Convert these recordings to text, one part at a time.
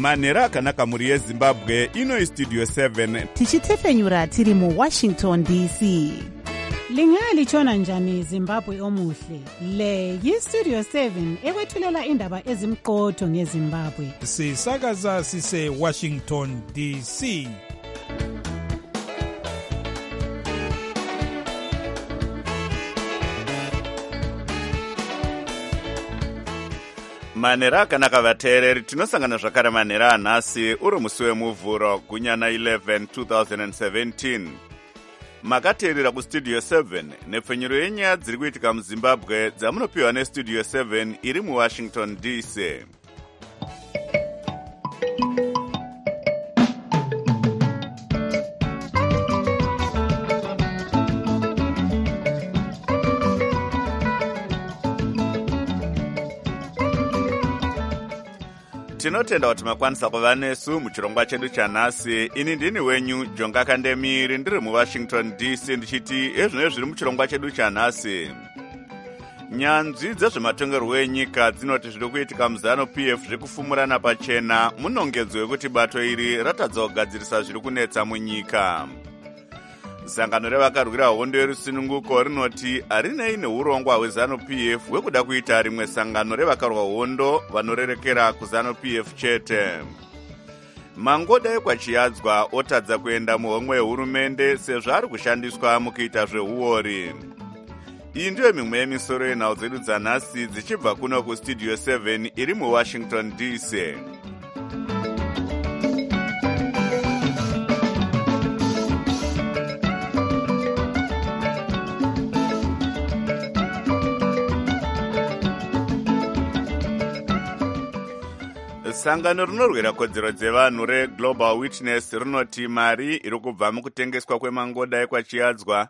manhero akanaka mhuri yezimbabwe. Ino istudio 7 tichitefenyura tiri muWashington DC. Lingalitshona njani Zimbabwe omuhle? Le yiStudio 7 ekwethulela indaba ezimqotho ngeZimbabwe. Sisakaza sise Washington DC. manhero akanaka vateereri, tinosangana zvakare manhero anhasi uri musi wemuvhuro gunyana 11 2017. makateerera kustudio 7 nepfenyuro yenyaya dziri kuitika muzimbabwe dzamunopiwa nestudio 7 iri muwashington DC. tinotenda kuti makwanisa kuva nesu muchirongwa chedu chanhasi. Ini ndini wenyu Jonga Kandemiri, ndiri muWashington DC, ndichiti ezvino zviri muchirongwa chedu chanhasi. Nyanzvi dzezvematongerwo enyika dzinoti zviri kuitika muZANU-PF zviri kufumurana pachena munongedzo yekuti bato iri ratadza kugadzirisa zviri kunetsa munyika. Sangano revakarwira hondo yerusununguko rinoti harinei neurongwa hweZANU-PF hwekuda kuita rimwe sangano revakarwa hondo vanorerekera kuZANU-PF chete. Mangoda ekwachiyadzwa otadza kuenda muhomwe yehurumende sezvo ari kushandiswa mukuita zveuori. Iyi ndiyo mimwe yemisoro yenhau dzedu dzanhasi dzichibva kuno kustudio 7 iri muWashington DC. Sangano rinorwira kodzero dzevanhu reGlobal Witness rinoti mari iri kubva mukutengeswa kwemangoda ekwachiyadzwa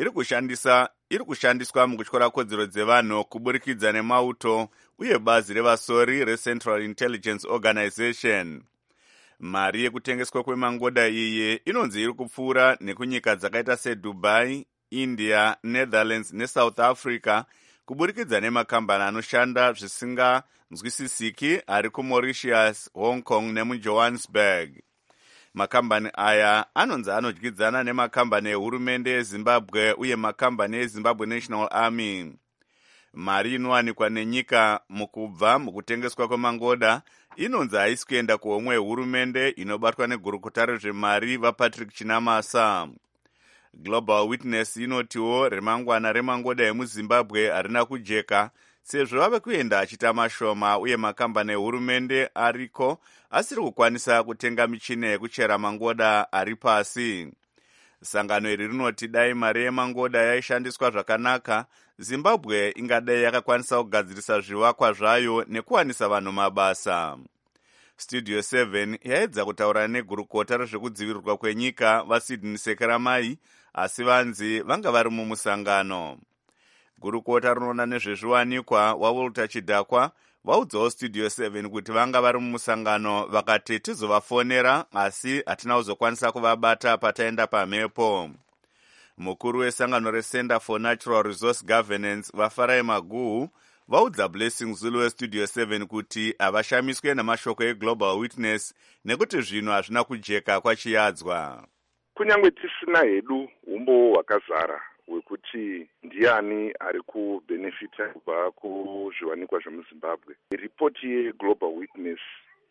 iri kushandiswa mukutyora kodzero dzevanhu kuburikidza nemauto uye bazi revasori reCentral Intelligence Organization. Mari yekutengeswa kwemangoda iyi inonzi iri kupfuura nekunyika dzakaita seDubai, India, Netherlands neSouth Africa kuburikidza nemakambani anoshanda zvisinganzwisisiki ari kuMauritius, Hong Kong nemuJohannesburg. Makambani aya anonzi anodyidzana nemakambani ehurumende yeZimbabwe uye makambani eZimbabwe National Army. Mari inowanikwa nenyika mukubva mukutengeswa kwemangoda inonzi haisi kuenda kuhomwe yehurumende inobatwa negurukota rezvemari vaPatrick Chinamasa. Global Witness inotiwo remangwana remangoda emuZimbabwe harina kujeka sezvo vave kuenda achita mashoma uye makambani ehurumende ariko asiri kukwanisa kutenga michina yekuchera mangoda ari pasi. Sangano iri rinoti dai mari yemangoda yaishandiswa zvakanaka, Zimbabwe ingadai yakakwanisa kugadzirisa zvivakwa zvayo nekuwanisa vanhu mabasa. Studio 7 yaedza kutaura negurukota rezvekudzivirirwa kwenyika vaSydney Sekeramai, asi vanzi vanga vari mumusangano. Gurukota rinoona nezvezviwanikwa waWalter Chidhakwa vaudzawo Studio 7 kuti vanga vari mumusangano vakati tizovafonera asi hatina kuzokwanisa kuvabata pataenda pamhepo. Mukuru wesangano reCenter for Natural Resource Governance vaFarai Maguhu vaudza Blessing Zulu weStudio 7 kuti havashamiswe namashoko eGlobal Witness nekuti zvinhu hazvina kujeka kwachiyadzwa. Kunyange tisina hedu umbo hwakazara hwekuti ndiani ari kubhenefita kubva kuzviwanikwa zvemuZimbabwe. Ripoti yeGlobal Witness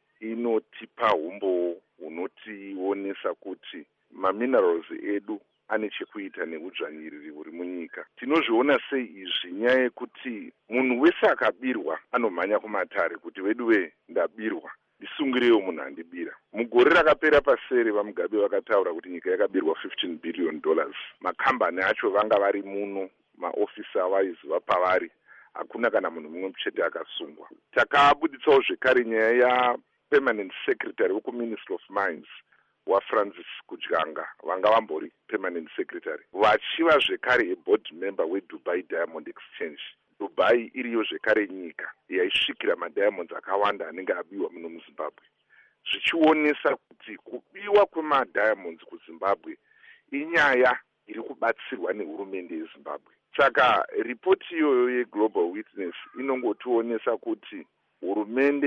inotipa umbo hunotionesa kuti maminerals edu ane chekuita neudzvanyiriri huri munyika. Tinozviona sei izvi? Nyaya yekuti munhu wese akabirwa anomhanya kumatare kuti weduwe ndabirwa, ndisungirewo munhu andibira. Mugore rakapera pasere vaMugabe vakataura kuti nyika yakabirwa $15 billion. Makambani acho vanga vari muno, maofisa vaiziva pavari, hakuna kana munhu mumwe muchete akasungwa. Takabuditsawo zvekare nyaya yaPermanent Secretary wekuMinistry of Mines waFrancis Kudyanga, vanga vambori Permanent Secretary, vachiva zvekare board member weDubai Diamond Exchange. Dubai iriyo zvekare nyika yaisvikira madiamonds akawanda anenge abiwa muno muZimbabwe, zvichionesa kuti kubiwa kwemadiamonds kuZimbabwe inyaya iri kubatsirwa nehurumende yeZimbabwe. Saka ripoti iyoyo yeGlobal Witness inongotionesa kuti hurumende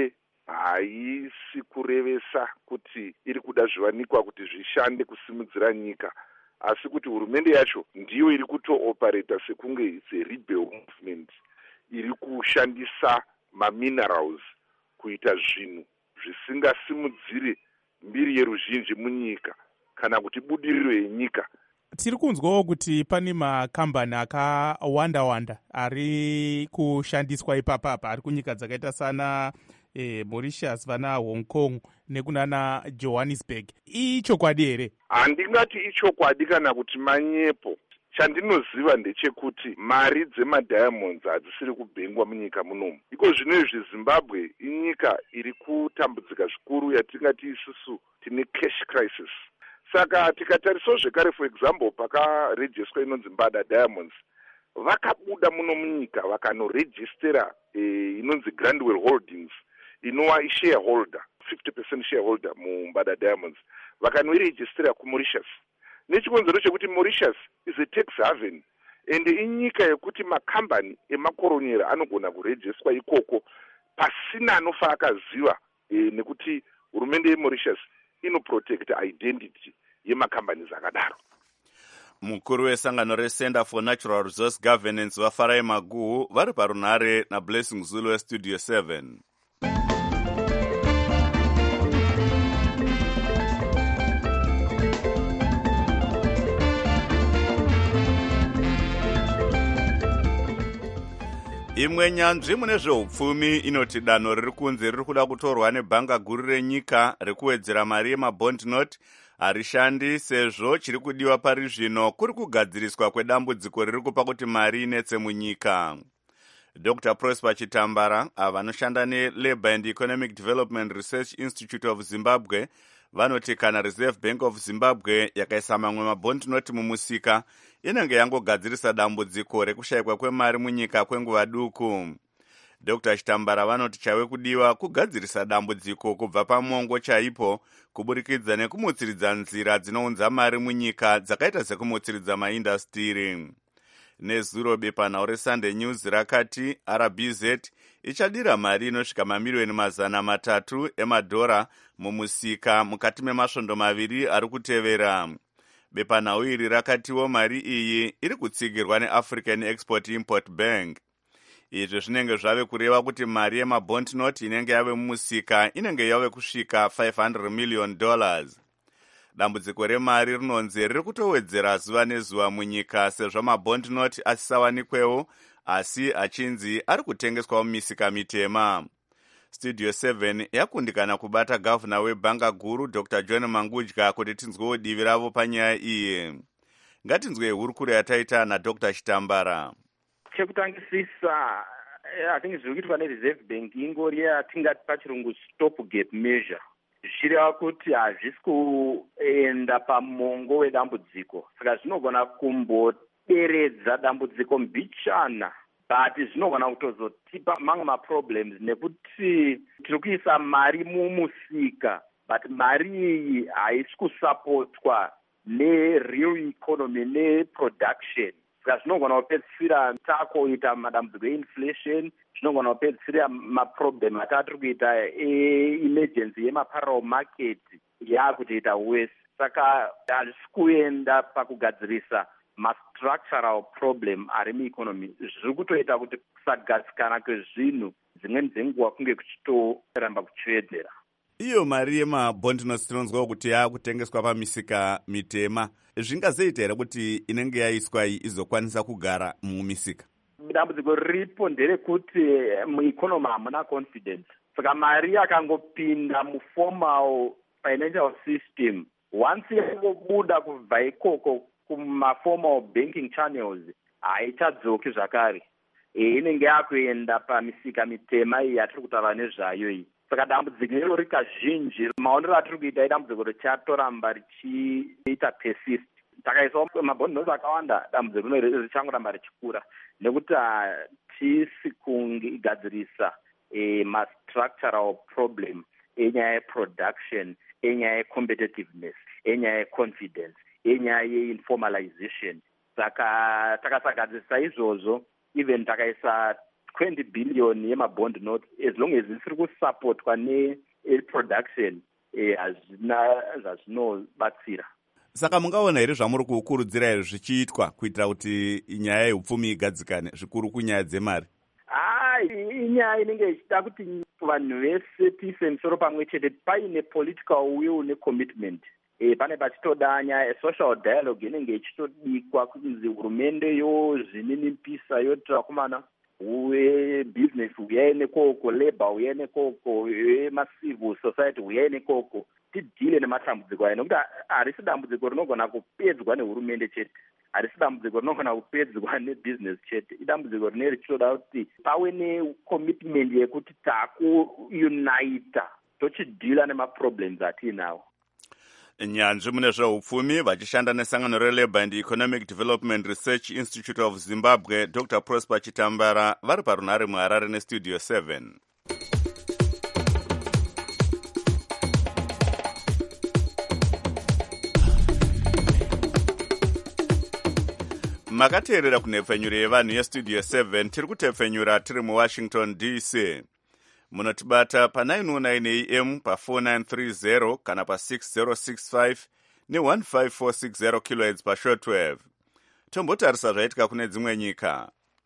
haisi kurevesa kuti iri kuda zviwanikwa kuti zvishande kusimudzira nyika, asi kuti hurumende yacho ndiyo iri kutooperata sekunge it's a rebel movement, iri kushandisa maminerals kuita zvinhu zvisingasimudziri mbiri yeruzhinji munyika kana kuti budiriro yenyika. Tiri kunzwawo kuti pane makambani akawanda-wanda ari kushandiswa ipapapa, ari kunyika dzakaita sana Mauritius, vana Hong Kong nekunana Johannesburg. Ichokwadi here? Handingati ichokwadi kana kuti manyepo. Chandinoziva ndechekuti mari dzemadiamonds hadzisiri kubhengwa munyika munomu. Iko zvino izvi Zimbabwe inyika iri kutambudzika zvikuru yatingati isusu tine cash crisis. Saka tikatarisawo zvekare, for example, pakarejiswa inonzi Mbada Diamonds, vakabuda muno munyika vakanorejistera inonzi Grandwell Holdings, inova shareholder 50% shareholder muMbada Diamonds, vakanoirejistera kuMauritius. Nechikonzero chekuti Mauritius is a tax haven, and inyika yekuti makambani emakoronyera anogona kurejiswa ikoko pasina anofa akaziva, nekuti hurumende yeMauritius inoprotect identity yemakambani zakadaro. Mukuru wesangano reCenter for Natural Resource Governance vaFarai Maguhu vari parunhare naBlessing Zulu weStudio 7. Imwe nyanzvi mune zveupfumi inoti danho riri kunze riri kuda kutorwa nebhanga guru renyika rekuwedzera mari yemabond note harishandi, sezvo chiri kudiwa pari zvino kuri kugadziriswa kwedambudziko riri kupa kuti mari inetse munyika. Dr. Prosper Chitambara, vanoshanda neLabour and Economic Development Research Institute of Zimbabwe, vanoti kana Reserve Bank of Zimbabwe yakaisa mamwe mabond note mumusika, inenge yangogadzirisa dambudziko rekushayikwa kwemari munyika kwenguva duku. Dr. Chitambara vanoti chave kudiwa kugadzirisa dambudziko kubva pamongo chaipo, kuburikidza nekumutsiridza nzira dzinounza mari munyika dzakaita sekumutsiridza maindastiri. Nezuro bepanhau reSunday News rakati RBZ ichadira mari inosvika mamiliyoni 300 emadhora mumusika mukati memasvondo maviri ari kutevera. Bepanhau iri rakatiwo mari iyi iri kutsigirwa neAfrican Export-Import Bank. Izvi zvinenge zvave kureva kuti mari yemabond note inenge yave mumusika inenge yave kusvika $500 million. Dambudziko remari rinonzi riri kutowedzera zuva nezuva munyika sezvo mabond note asisawanikwewo, asi achinzi ari kutengeswa mumisika mitema. Studio 7 yakundikana kubata gavana webhanga guru Dr. John Mangudya kuti tinzwewo divi ravo panyaya iyi. Ngatinzwe hurukuro yataita naDr. Chitambara. Chekutangisisa, I think zviri kuitwa neReserve Bank ingori yatingati pachirungu stop gap measure. Zvichireva kuti hazvisi kuenda pamongo wedambudziko, saka zvinogona kumboderedza dambudziko mbichana, but zvinogona kutozotipa mamwe maproblems nekuti tiri kuisa mari mumusika, but mari iyi haisi kusapotwa nereal economy neproduction. Saka zvinogona kupedzisira takuita madambudziko einflation, zvinogona kupedzisira maproblem atiri kuita emergency yemaparallel market yakutoita worse. Saka hazvisi kuenda pakugadzirisa mastructural problem ari mueconomy. Zviri kutoita kuti kusagadzikana kwezvinhu dzimweni dzenguva kunge kuchitoramba kuchiwedzera. Iyo mari yemabond notes tinonzwawo kuti yakutengeswa pamisika mitema. Zvingazoita here kuti inenge yaiswa izokwanisa kugara mumisika? Dambudziko riripo nderekuti mueconomy hamuna confidence. Saka mari yakangopinda muformal financial system, once yangobuda kubva ikoko kumaformal banking channels, haichadzoki zvakare. Inenge yakuenda pamisika mitema iyi yatiri kutaura nezvayo iyi. Saka dambudziko iro kazhinji maonero atiri kuita idambudziko richatoramba richiita persist. Takaisawo mabond notes akawanda, dambudziko richangoramba richikura nekuti hatisi kugadzirisa ma-structural problem enyaya yeproduction, enyaya yecompetitiveness, enyaya yeconfidence, enyaya yeinformalization. Saka takasagadzirisa izvozvo, even takaisa 20 billion yemabond notes as long as isiri kusupportwa neproduction hazvina zvazvinobatsira. Saka mungaona here zvamuri kukurudzira here zvichiitwa kuitira kuti nyaya yeupfumi igadzikane zvikuru kunyaya dzemari? Inyaya inenge ichida kuti vanhu vese tiise misoro pamwe chete, paine political will necommitment. Pane pachitoda nyaya yesocial dialogue inenge ichitodikwa kunzi hurumende yozvininipisa yotira kumana business uyai nekoko, labor uyai nekoko, civil society uyai nekoko, tidhile nematambudziko aya, nokuti harisi dambudziko rinogona kupedzwa nehurumende chete, harisi dambudziko rinogona kupedzwa nebusiness chete, idambudziko rine richitoda kuti pave necommitment yekuti takuunita tochidhila nemaproblems atiinawo. Nyanzvi mune zveupfumi vachishanda nesangano reLabour and Economic Development Research Institute of Zimbabwe, Dr. Prosper Chitambara, vari parunhare muHarare neStudio 7. Makateerera kunhepfenyuro yevanhu yeStudio 7, tiri kutepfenyura tiri muWashington DC. Munotibata pa909 AM pa4930 kana pa6065 ne15460 kHz pashortwave. Tombotarisa zvaitika kune dzimwe nyika.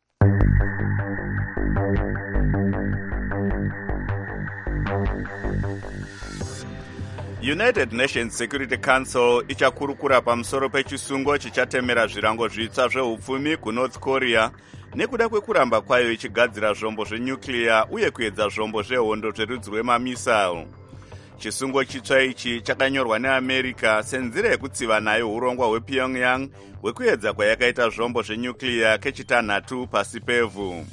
United Nations Security Council ichakurukura pamusoro pechisungo chichatemera zvirango zvitsva zveupfumi kuNorth Korea nekuda kwekuramba kwayo ichigadzira zvombo zvenyuclear uye kuedza zvombo zvehondo zverudzi rwemamisile. Chisungo chitsva ichi chakanyorwa neAmerica senzira yekutsiva nayo urongwa hwePyongyang hwekuedza kwayakaita zvombo zvenyuclear kechitanhatu pasi pevhu.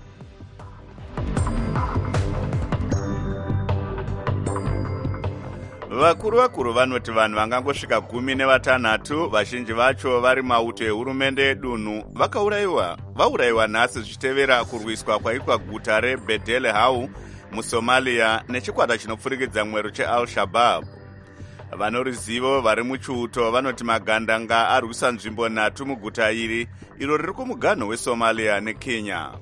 Vakuru vanoti vanhu vangangosvika 16, vazhinji vacho vari mauto ehurumende yedunhu, vaurayiwa nhasi zvichitevera kurwiswa kwaitwa guta reBedele Hau muSomalia nechikwata chinopfurikidza mwero cheAl-Shabaab. Vanoruzivo vari muchiuto vanoti magandanga arwisa nzvimbo 3 muguta iri, iro riri kumuganho weSomalia neKenya.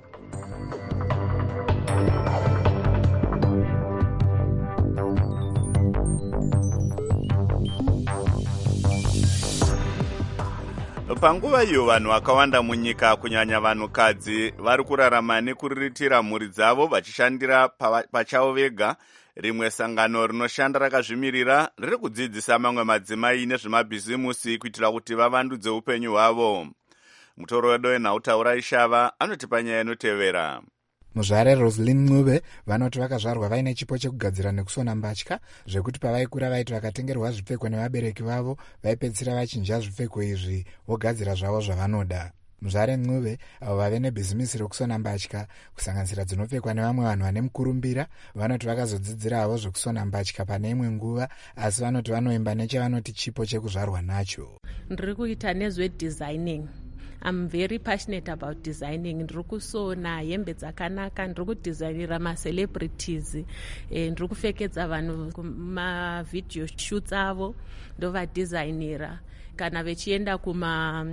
Panguva iyo vanhu vakawanda munyika kunyanya vanhukadzi vari kurarama nekuriritira mhuri dzavo vachishandira pachavo vega, rimwe sangano rinoshanda rakazvimirira riri kudzidzisa mamwe madzimai nezvemabhizimusi kuitira kuti vavandudze upenyu hwavo. Mutoro wenhautaura ishava anoti panyaya inotevera. Muzvare Roslyn Ncube vanoti vakazvarwa vaine chipo chekugadzira nekusona mbatya zvekuti pavaikura vaiti vakatengerwa zvipfeko nevabereki vavo vaipedzisira vachinja zvipfeko izvi vogadzira zvavo zvavanoda. Muzvare Ncube avo vave nebhizimisi rekusona mbatya kusanganisira dzinopfekwa nevamwe vanhu vane mukurumbira vanoti vakazodzidzira havo zvekusona mbatya pane imwe nguva, asi vanoti vanoimba nechavanoti chipo chekuzvarwa nacho. Ndiri kuita nezvedesigning. I'm very passionate about designing. Ndiri kusona hembe dzakanaka, ndiri kudesignira macelebrities, ndiri kupfekedza vanhu kumavideo shoots avo ndovadesignira. Kana vechienda kuma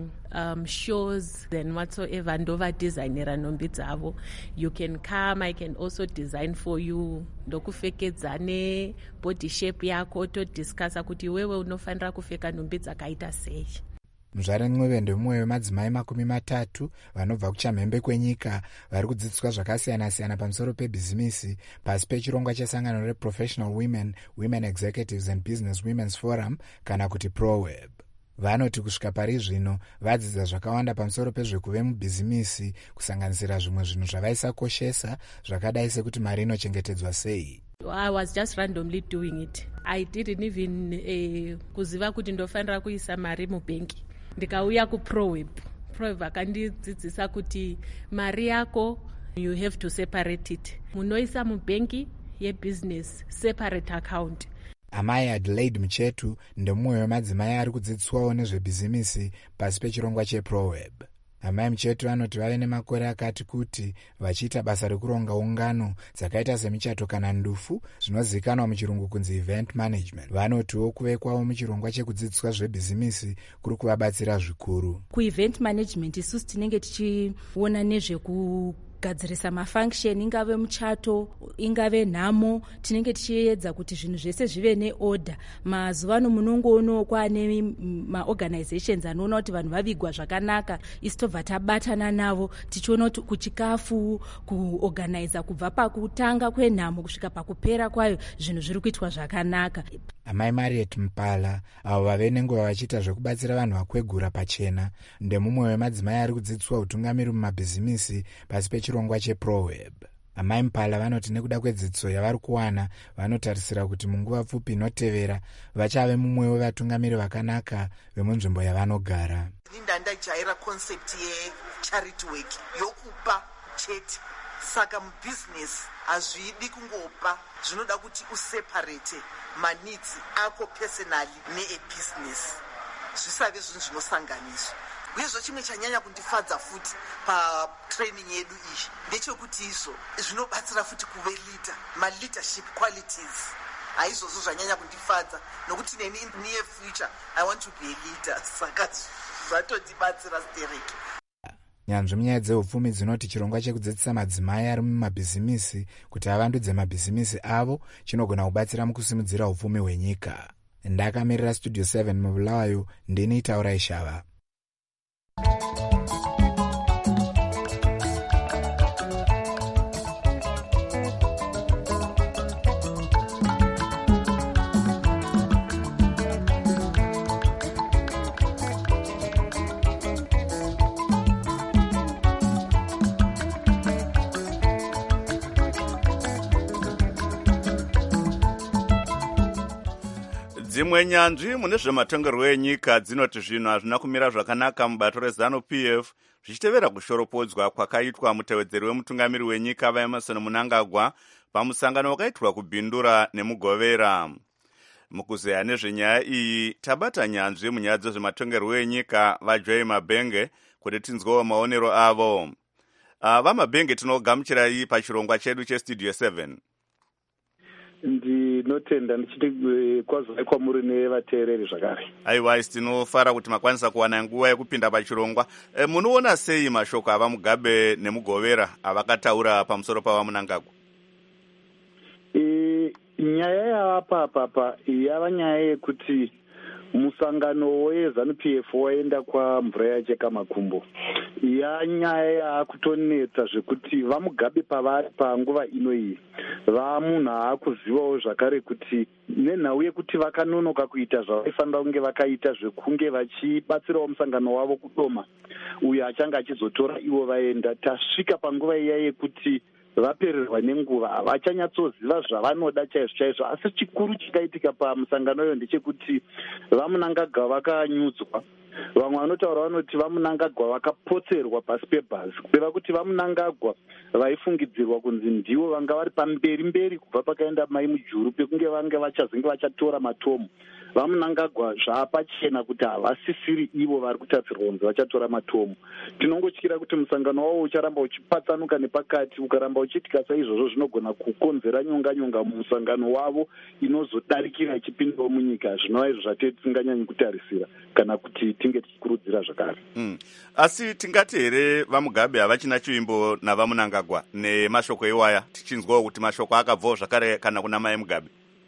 shows and whatsoever ndovadesignira nhumbi dzavo. You can come, I can also design for you. Ndokupfekedza nebody shape yako todiscussa kuti wewe unofanira kupfeka nhumbi dzakaita sei. Muzvare Ncube ndemumwe wemadzimai 30 vanobva kuchamhembe kwenyika vari kudzidziswa zvakasiyana-siyana pamusoro pebhizimisi pasi pechirongwa chesangano reProfessional Women, Women Executives and Business Women's Forum kana kuti ProWeb. Vanoti kusvika pari zvino vadzidza zvakawanda pamusoro pezvekuve mubhizimisi kusanganisira zvimwe zvinhu zvavaisakoshesa zvakadai sekuti mari inochengetedzwa sei. I was just randomly doing it. I didn't even kuziva kuti ndofanira kuisa mari mubhengi. Ndikauya kuProWeb. ProWeb akandidzidzisa kuti mari yako you have to separate it. Munoisa mubhengi yebusiness separate account. Amai Adelaide Muchetu ndemumwe wemadzimai ari kudzidziswawo nezvebhizimisi pasi pechirongwa cheProWeb. Amai Muchetu anoti vave nemakore akati kuti vachiita basa rekuronga ungano dzakaita semichato kana ndufu zvinozivikanwa muchirungu kunzi event management. Vanotiwo kuvekwawo muchirongwa chekudzidziswa zvebhizimisi kuri kuvabatsira zvikuru. Kuevent management isusu tinenge tichiona nezveku kugadzirisa mafunction, ingave muchato, ingave nhamo, tinenge tichiedza kuti zvinhu zvese zvive neorder. Mazuva ano munongoonawo kwaane maorganizations anoona kuti vanhu vavigwa zvakanaka, isi tobva tabatana navo tichiona kuti kuchikafu, kuorganiza kubva pakutanga kwenhamo kusvika pakupera kwayo zvinhu zviri kuitwa zvakanaka. Amai Mariet Mpala avo vave nenguva vachiita zvekubatsira vanhu vakwegura pachena ndemumwe wemadzimai ari kudzidziswa utungamiri mumabhizimisi pasi pechirongwa cheProWeb. Amai Mpala vanoti nekuda kwedzidziso yavari kuwana vanotarisira kuti munguva pfupi inotevera vachave mumwe wevatungamiri vakanaka vemunzvimbo yavanogara. Ndajaira concept ye-charity work yokupa chete. Saka mubusiness hazvidi kungopa, zvinoda kuti useparate maneeds ako personally ne-business, zvisave zvinhu zvinosanganiswa. Uyezvo chimwe chanyanya kundifadza futi patraining yedu iyi ndechekuti izvo zvinobatsira futi kuve leader, ma-leadership qualities. Haizvozvo zvanyanya kundifadza nokuti neni near future I want to be a leader, saka zvatondibatsira stereki. Nyanzvi munyaya dzeupfumi dzinoti chirongwa chekudzidzisa madzimai ari mumabhizimisi kuti avandudze mabhizimisi avo chinogona kubatsira mukusimudzira upfumi hwenyika. Ndakamirira Studio 7 mubulawayo, ndini Taurai Shava. Dzimwe nyanzvi mune zvematongerwo enyika dzinoti zvinhu hazvina kumira zvakanaka mubato reZANU-PF zvichitevera kushoropodzwa kwakaitwa mutevedzeri wemutungamiri wenyika vaEmerson Mnangagwa pamusangano wakaitwa kuBhindura nemuGovera. Mukuzeya nezvenyaya iyi tabata nyanzvi munyaya dzezvematongerwo enyika vaJoy Mabhenge kuti tinzwewo maonero avo. VaMabhenge tinogamuchirai pachirongwa chedu cheStudio 7. Ndinotenda ndichiti kwazoi kwamuri nevateereri zvakare. Aiwa, tinofara kuti makwanisa kuwana nguva yekupinda pachirongwa. Munoona sei mashoko ava Mugabe nemuGovera avakataura pamusoro pava Mnangagwa? Nyaya yavapapa yava nyaya yekuti musangano weZANU-PF waenda kwamvura yacheka makumbo. Nyaya yakutonetsa zvekuti vaMugabe pavari panguva ino iyi vamunhu aakuzivawo zvakare kuti nenhau yekuti vakanonoka kuita zvavaifanira kunge vakaita zvekunge vachibatsirawo musangano wavo kudoma uyo achanga achizotora ivo vaenda. Tasvika panguva iya yekuti vapererwa nenguva havachanyatsoziva zvavanoda chaizvo chaizvo. Asi chikuru chikaitika pamusangano iyo ndechekuti vaMnangagwa vakanyudzwa. Vamwe vanotaura vanoti vaMnangagwa vakapotserwa pasi pebhazi, kureva kuti vaMnangagwa vaifungidzirwa kunzi ndivo vanga vari pamberi kubva pakaenda mai Mujuru pekunge vange vachazenge vachatora matomu. VaMnangagwa zvaapachena kuti havasisiri ivo vari kutatsirwa kunzi vachatora matomu. Tinongotyira kuti musangano wavo ucharamba uchipatsanuka nepakati. Ukaramba uchiitika saizvozvo zvinogona kukonzera nyonga mumusangano wavo inozodarikira ichipindawo munyika, zvinova izvo zvatete tisinganyanyi kutarisira kana kuti tinge tichikurudzira zvakare. Asi tingati here vaMugabe havachina chivimbo navaMnangagwa nemashoko iwaya, tichinzwawo kuti mashoko akabvawo zvakare kana kuna mai Mugabe?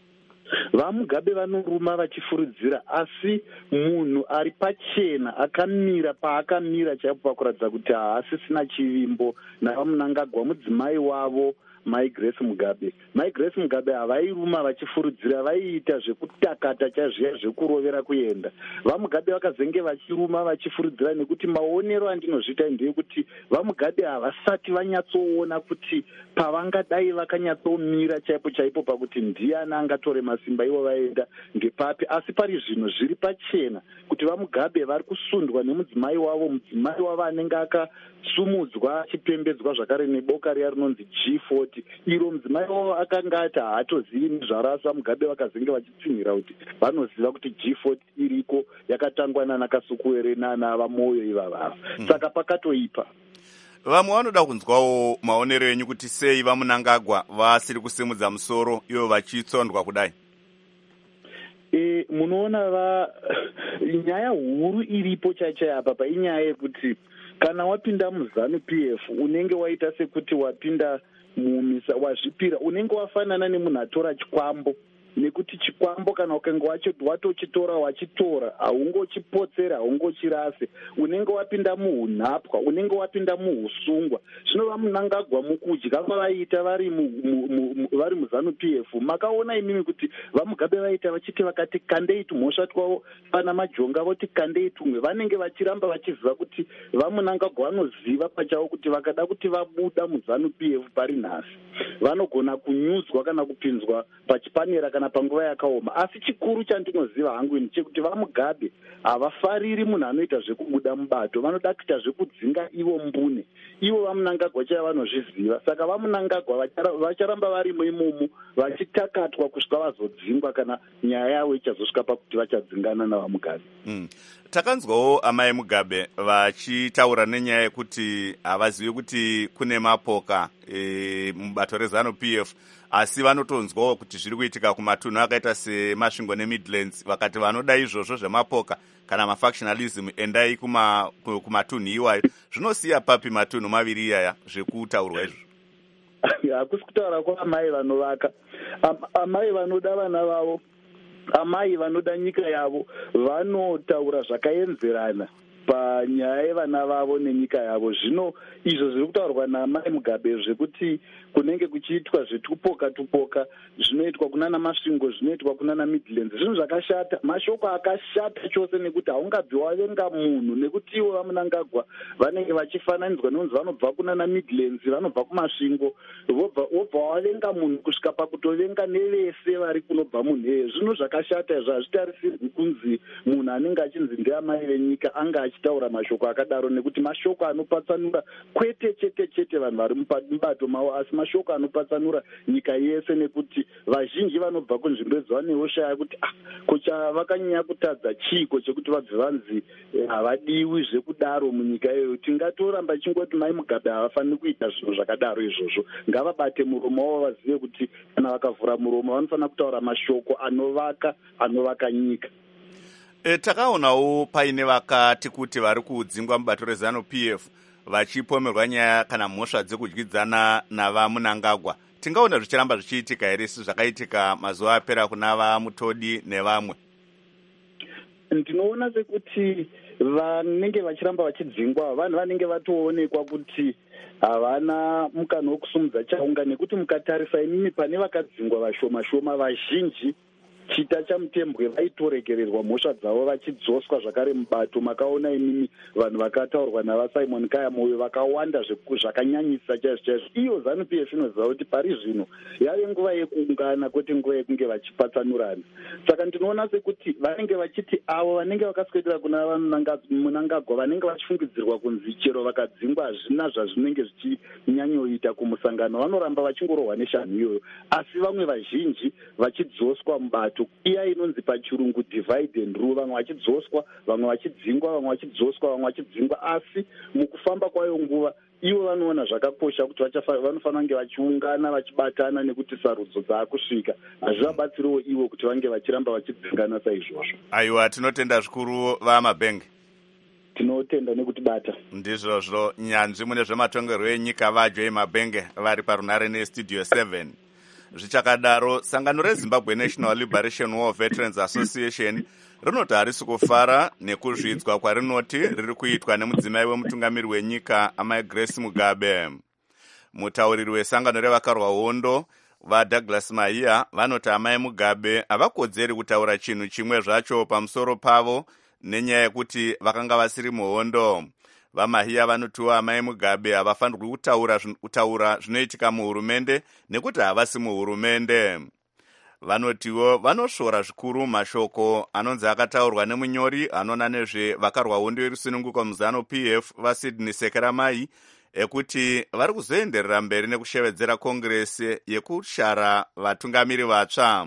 VaMugabe vanoruma vachifuridzira, asi munhu ari pachena akamira paakamira chaipo pakuratidza kuti haasisina chivimbo navaMnangagwa mudzimai wavo Mai Grace Mugabe. Mai Grace Mugabe havairuma vachifuridzira, vaiita zvekutakata chazviya zvekurovera kuenda. VaMugabe vakazenge vachiruma vachifuridzira nekuti maonero andinozviita ndeyekuti vaMugabe havasati vanyatsoona kuti pavangadai vakanyatsomira chaipo pakuti ndiani angatore masimba ivo vaenda ngepapi. Asi pari zvinhu zviri pachena kuti vaMugabe vari kusundwa nemudzimai wavo, mudzimai wavo anenge akasumudzwa achipembedzwa zvakare neboka riya rinonzi G40. Iro mudzimai wavo akanga ati haatozivi nezvaro, vaMugabe vakazenge vachitsinhira kuti vanoziva kuti G40 iriko, yakatangwa nana Kasukuwere nana vaMoyo ivava. Saka pakatoipa. Vamwe vanoda kunzwawo maonero enyu kuti sei vaMnangagwa vasiri kusimudza musoro ivo vachitsondwa kudai. Munoona nyaya huru iripo chaichai apa inyaya yekuti kana wapinda muZANU-PF unenge waita sekuti wapinda muumisa wazvipira, unenge wafanana nemunhu atora chikwambo, nekuti chikwambo kana ukange watochitora wachitora, haungochipotsera, haungochirase, unenge wapinda muunhapwa, unenge wapinda muusungwa. Zvinova Mnangagwa mukudya kwavaiita vari muZANU-PF, makaona imimi kuti vaMugabe vaita vachiti vakati kandei tumhosva twavo, pana Majonga voti kandei tumwe, vanenge vachiramba vachiziva kuti vaMunangagwa vanoziva pachavo kuti vakada kuti vabuda muZANU-PF pari nhasi vanogona kunyudzwa kana kupinzwa pachipanera kana panguva yakaoma. Asi chikuru chandinoziva hangu ini chekuti vaMugabe havafariri munhu anoita zvekubuda mubato, vanoda kuita zvekudzinga ivo mbune. Ivo vaMunangagwa chaiva vanozviziva, saka vaMunangagwa vacharamba varimo imomo vachitakatwa kusvika vazodzingwa kana nyaya yavo ichazosvika pakuti vachadzingana navaMugabe. Takanzwawo amai Mugabe vachitaura nenyaya yekuti havazivi kuti kune mapoka mubato reZANU-PF, asi vanotonzwawo kuti zviri kuitika kumatunhu akaita seMasvingo neMidlands, vakati vanoda izvozvo zvemapoka kana mafactionalism endai kumatunhu iwayo. Zvinosiya papi matunhu maviri iyaya zvekutaurwa izvo? Hakusi kutaura kwaamai vanovaka, amai vanoda vana vavo, amai vanoda nyika yavo, vanotaura zvakaenzerana panyaya yevana vavo nenyika yavo. Zvino izvo zviri kutaurwa naamai Mugabe zvekuti kunenge kuchiitwa zvetupoka zvinoitwa kunana Masvingo, zvinoitwa kunana Midlands, zvinhu zvakashata, mashoko akashata chose, nekuti haungabvi wavenga munhu, nekuti ivo vaMunangagwa vanenge vachifananidzwa nonzi vanobva kunana Midlands, vanobva kuMasvingo, wobva wavenga munhu kusvika pakutovenga nevese vari kunobva munhuye. Zvinhu zvakashata izvo, hazvitarisirwi kunzi munhu anenge achinzi ndeamai venyika anga achitaura mashoko akadaro, nekuti mashoko anopatsanura kwete chete vanhu vari mubato mavo, asi mashoko anopatsanura nyika yese, nekuti vazhinji vanobva kunzvimbo edzo vanewo shaya kuti kocha vakanyanya kutadza chiiko chekuti vabve vanzi havadiwi zvekudaro munyika iyoyo. Tingatoramba chingoti mai Mugabe havafaniri kuita zvinhu zvakadaro izvozvo, ngavabate muromo wavo, vazive kuti kana vakavhura muromo vanofanira kutaura mashoko anovaka nyika. Takaonawo paine vakati kuti vari kudzingwa mubato reZANU-PF vachipomerwa nyaya kana mhosva dzekudyidzana navaMunangagwa. Tingaona zvichiramba zvichiitika here zvakaitika mazuva apera kuna vaMutodi nevamwe? Ndinoona sekuti vanenge vachiramba vachidzingwa vanhu vanenge vatoonekwa kuti havana mukana wokusumudza chaunga, nekuti mukatarisa imimi pane vakadzingwa vashoma vazhinji chita chamutembwe vaitoregererwa mhosva dzavo vachidzoswa zvakare mubato. Makaona imimi vanhu vakataurwa navaSimon Kayamoyo vakawanda zvakanyanyisa chaizvo. Iyo ZANU-PF inoziva kuti pari zvino yave nguva yekuungana kwete nguva yekunge vachipatsanurana. Saka ndinoona sekuti vanenge vachiti avo vanenge vakaswedera kuna Munangagwa vanenge vachifungidzirwa kunzi chero vakadzingwa hazvina zvazvinenge zvichinyanyoita kumusangano, vanoramba vachingorohwa neshanhu iyoyo, asi vamwe vazhinji vachidzoswa mubato iya inonzi pachirungu divide and rule, vamwe vachidzoswa, vamwe vachidzingwa, vamwe vachidzoswa, vamwe vachidzingwa. Asi mukufamba kwayo nguva ivo vanoona zvakakosha kuti vanofanira kunge vachiungana vachibatana, nekuti sarudzo dzaakusvika hazvivabatsiriwo ivo kuti vange vachiramba vachidzingana saizvozvo. Aiwa, tinotenda zvikuru vaMabhenge. Tinotenda nekutibata. Ndizvozvo nyanzvi mune zvematongerwo enyika vaJoy Mabhenge vari parunare neStudio 7. Zvichakadaro, sangano reZimbabwe National Liberation War Veterans Association rinoti harisi kufara nekuzvidzwa kwarinoti riri kuitwa nemudzimai wemutungamiri wenyika amai Grace Mugabe. Mutauriri wesangano revakarwa hondo vaDouglas Mahia vanoti amai Mugabe havakodzeri kutaura chinhu chimwe zvacho pamusoro pavo nenyaya yekuti vakanga vasiri muhondo. VaMahia vanotiwo amai Mugabe havafanirwi kutaura zvinoitika muhurumende nekuti havasi muhurumende. Vanotiwo vanosvora zvikuru mashoko anonzi akataurwa nemunyori anoona nezvevakarwa hondo yerusununguko muZANU-PF vaSydney Sekeramai ekuti vari kuzoenderera mberi nekushevedzera kongiresi yekushara vatungamiri vatsva.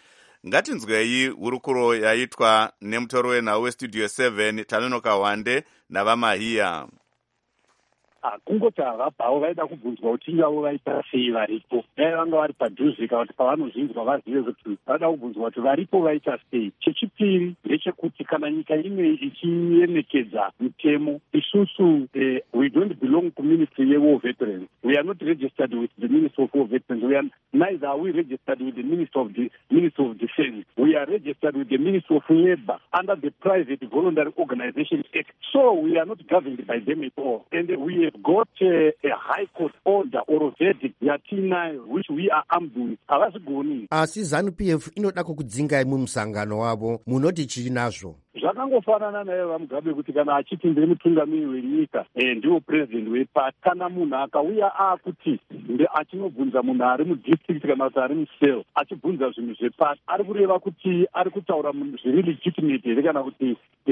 Ngatinzwei hurukuro yaitwa nemutori wenhau weStudio 7 Tanonoka Wande navaMahia. kungoti havabvawo vaida kubvunzwa kuti ingavo vaita sei varipo, dai vanga vari padhuze kana kuti pavanozvinzwa vazive kuti vada kubvunzwa kuti varipo vaita sei. Chechipiri ndechekuti kana nyika imwe ichiyemekedza mutemo, isusu we don't belong to Ministry of Veterans. We are not registered with the Ministry of War Veterans. Neither are we registered with the Ministry of Defense. We are registered with the Ministry of Labour under the Private Voluntary Organization Act. So we are not governed by them at all. And we have got a high court order or a verdict yatinayo which we are armed with. Avasigoni. Asi ZANU-PF inoda kukudzingai mumusangano wavo, munoti chiri nazvo? Zvakangofanana naye vamugabe kuti kana achiti ndiri mutungamiri wenyika ndiwo president wepati, kana munhu akauya akuti achinobvunza munhu ari mudistrict kana kuti ari musel achibvunza zvinhu zvepati, ari kureva kuti ari kutaura zviri legitimate here kana kuti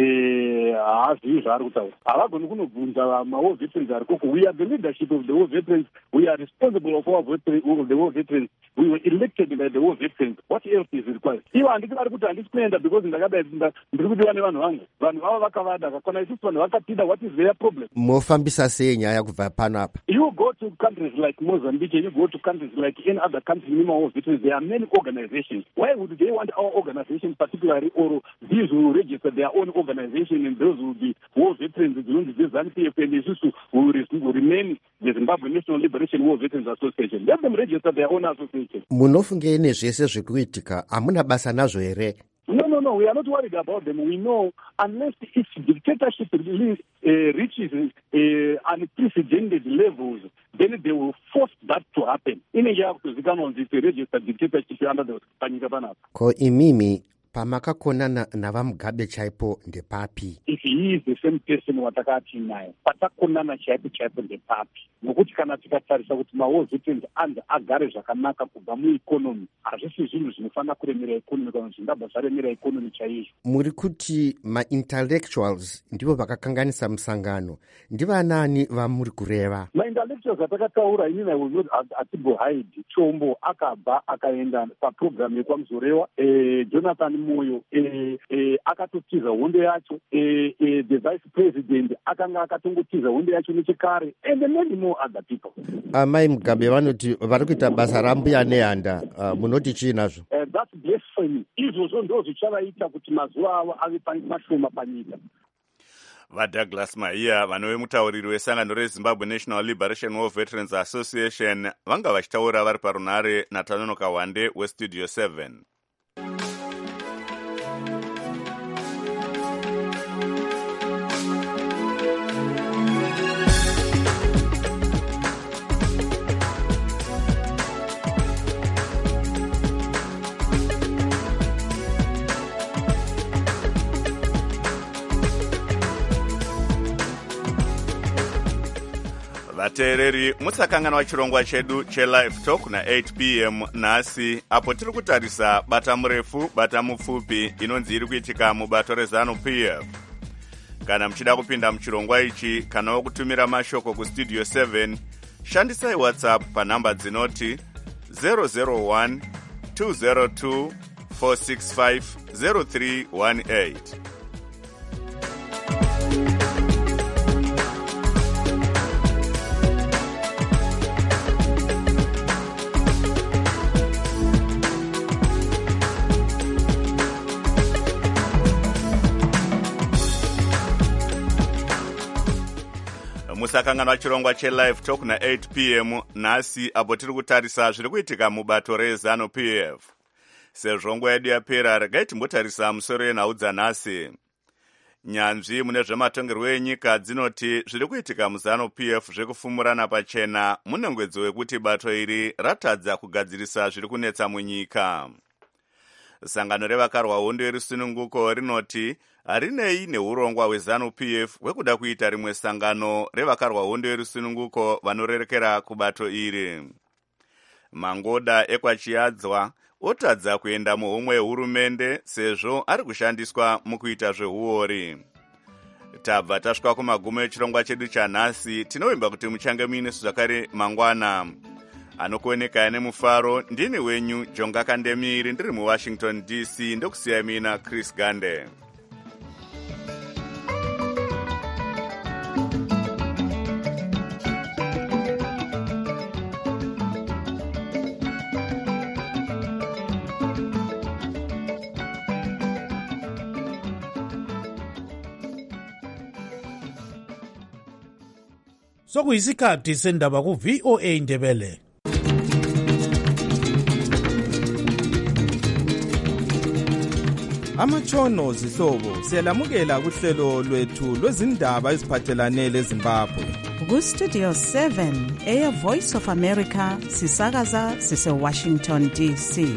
haazivi zvaari kutaura. Havagoni kunobvunza maWar Veterans ari koko. We are the leadership of the War Veterans. We are responsible for the War Veterans. We were elected by the War Veterans. What else is required? Ivo handiti vari kuti handisi kuenda because ndakadai ndiri kuti vane vanhu vangu, vanhu vavo vakavada kakona isusu vanhu vakapinda. What is their problem? Mofambisa sei nyaya kubva pano apa? You go to countries like Mozambique, you go to countries like any other country in our Veterans, there are many organizations. Why would they want our organization particularly, or these who register their own organization and those who will be War Veterans, the ZANU-PF and isusu will remain the Zimbabwe National Liberation War Veterans Association? Let them register their own association. Munofungei nezvese zvikuitika, hamuna basa nazvo here? No, we are not worried about them. We know unless if dictatorship reaches unprecedented levels, then they will force that to happen. Inenge yakuzikanwa on this registered dictatorship under the panyika panapa. Ko imimi pamakakonana navamugabe chaipo ndepapi? If he is the same person watakati naye, patakonana chaipo ndepapi? Nokuti kana tikatarisa kuti maWar Veterans agare zvakanaka kubva mueconomy, hazvisi zvinhu zvinofana kuremera economy kana zvingabva zvaremera economy chaizvo. Muri kuti ma-intellectuals ndivo vakakanganisa musangano, ndivanani vamuri kureva? Ma-intellectuals atakataura inini hatimbohide. Chombo akabva akaenda paprogramu yekwamuzorewa, Jonathan Moyo akatotiza hondo yacho, the vice president akanga akatongotiza hondo yacho nechekare, and many more other people. Amai Mugabe vanoti vari kuita basa rambuya nehanda, munoti chii nazvo? That's blasphemy. Izvozvo ndo zvichavaita kuti mazuva avo ave mashoma panyika. VaDouglas Maia, vanove mutauriri wesangano reZimbabwe National Liberation War Veterans Association, vanga vachitaura vari parunare naTanonoka Wande weStudio 7. Vateereri, musakangana chirongwa chedu cheLive Talk na 8 p.m. nhasi, apo tiri kutarisa bata murefu bata mupfupi inonzi iri kuitika mubato reZANU-PF. Kana muchida kupinda muchirongwa ichi kana kutumira mashoko kuStudio 7, shandisai WhatsApp panhamba dzinoti 001 202 465 0318. Musakangana chirongwa cheLive Talk na 8 p.m. nhasi, apo tiri kutarisa zviri kuitika mubato reZANU-PF. Sezvo nguva yedu yapera, regai timbotarisa musoro yenhau dzanhasi. Nyanzvi mune zvematongerwo enyika dzinoti zviri kuitika muZANU-PF zvekufumurana pachena mune ngwedzo wekuti bato iri ratadza kugadzirisa zviri kunetsa munyika. Sangano revakarwa hondo yerusununguko rinoti harinei neurongwa hweZANU-PF hwekuda kuita rimwe sangano revakarwa hondo yerusununguko vanorerekera kubato iri. Mangoda ekwaChiadzwa otadza kuenda muhomwe yehurumende sezvo ari kushandiswa mukuita zvehuori. Tabva tasvika kumagumo echirongwa chedu chanhasi. Tinovimba kuti muchange muinesu zvakare mangwana. Anokuoneka nemufaro ndini wenyu Jonga Kandemiri, ndiri muWashington DC, ndokusiyai mina Chris Gande. sokuyisikhathi sendaba ku-VOA Indebele. Amatshono zihlobo siyalamukela kuhlelo lwethu lwezindaba eziphathelane leZimbabwe. Ku-Studio 7 Air Voice of America sisakaza sise-Washington DC.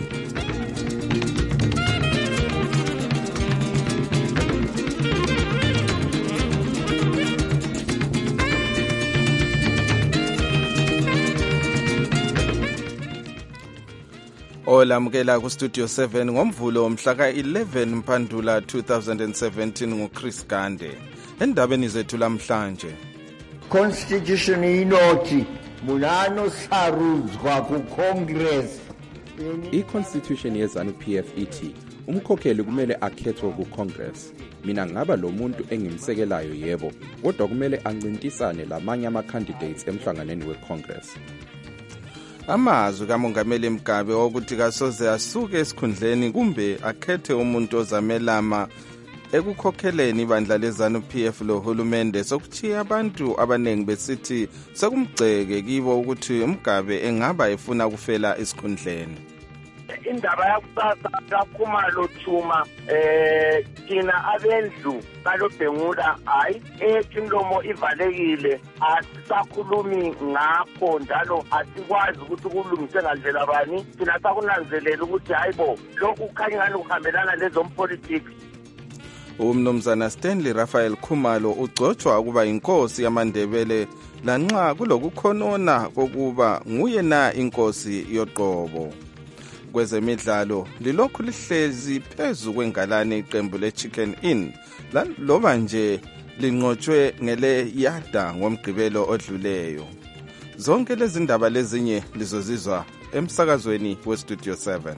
Olamukela ku-Studio 7 ngomvulo mhla ka-11 Mpandula 2017 nguChris Gande. Endabeni zethu lamhlanje. Constitution inothi munano sarudzwa ku-Congress. I-Constitution yeZANU-PF ithi umkhokheli kumele akhethwe ku-Congress. Mina ngaba lo muntu engimsekelayo yebo, kodwa kumele ancintisane lamanye ama-candidates emhlanganweni we-Congress. Amazwi kaMongameli Mugabe wokuthi kasoze asuke esikhundleni kumbe akhethe umuntu ozamelama ekukhokheleni ibandla leZANU-PF lohulumende sokuchiya abantu abanengi besithi sekumgceke kibo ukuthi Mugabe engaba efuna kufela esikhundleni. Indaba yakusasa kaKhumalo Thuma thina abendlu kalobhengula hayi imlomo ivalekile asisakhulumi ngakho njalo asikwazi ukuthi kulungise ngandlela bani thina sakunanzelela ukuthi hayibo lokhu kukhanya ngani kuhambelana lezompolitics. Umnumzana Stanley Raphael Khumalo ugcotshwa ukuba inkosi yamaNdebele lanxa kulokukhonona kokuba nguye na inkosi yoqobo. Kwezemidlalo lilokhu lihlezi phezu kwengalane iqembu leChicken Inn loba nje linqotshwe ngele yada ngomgqibelo odluleyo. Zonke lezi ndaba lezinye lizozizwa emsakazweni weStudio 7.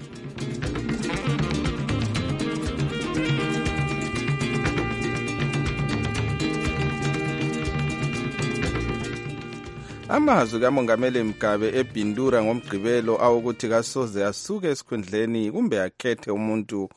Amazwi kaMongameli Mugabe eBindura ngomgqibelo awukuthi kasoze asuke esikhundleni kumbe akhethe umuntu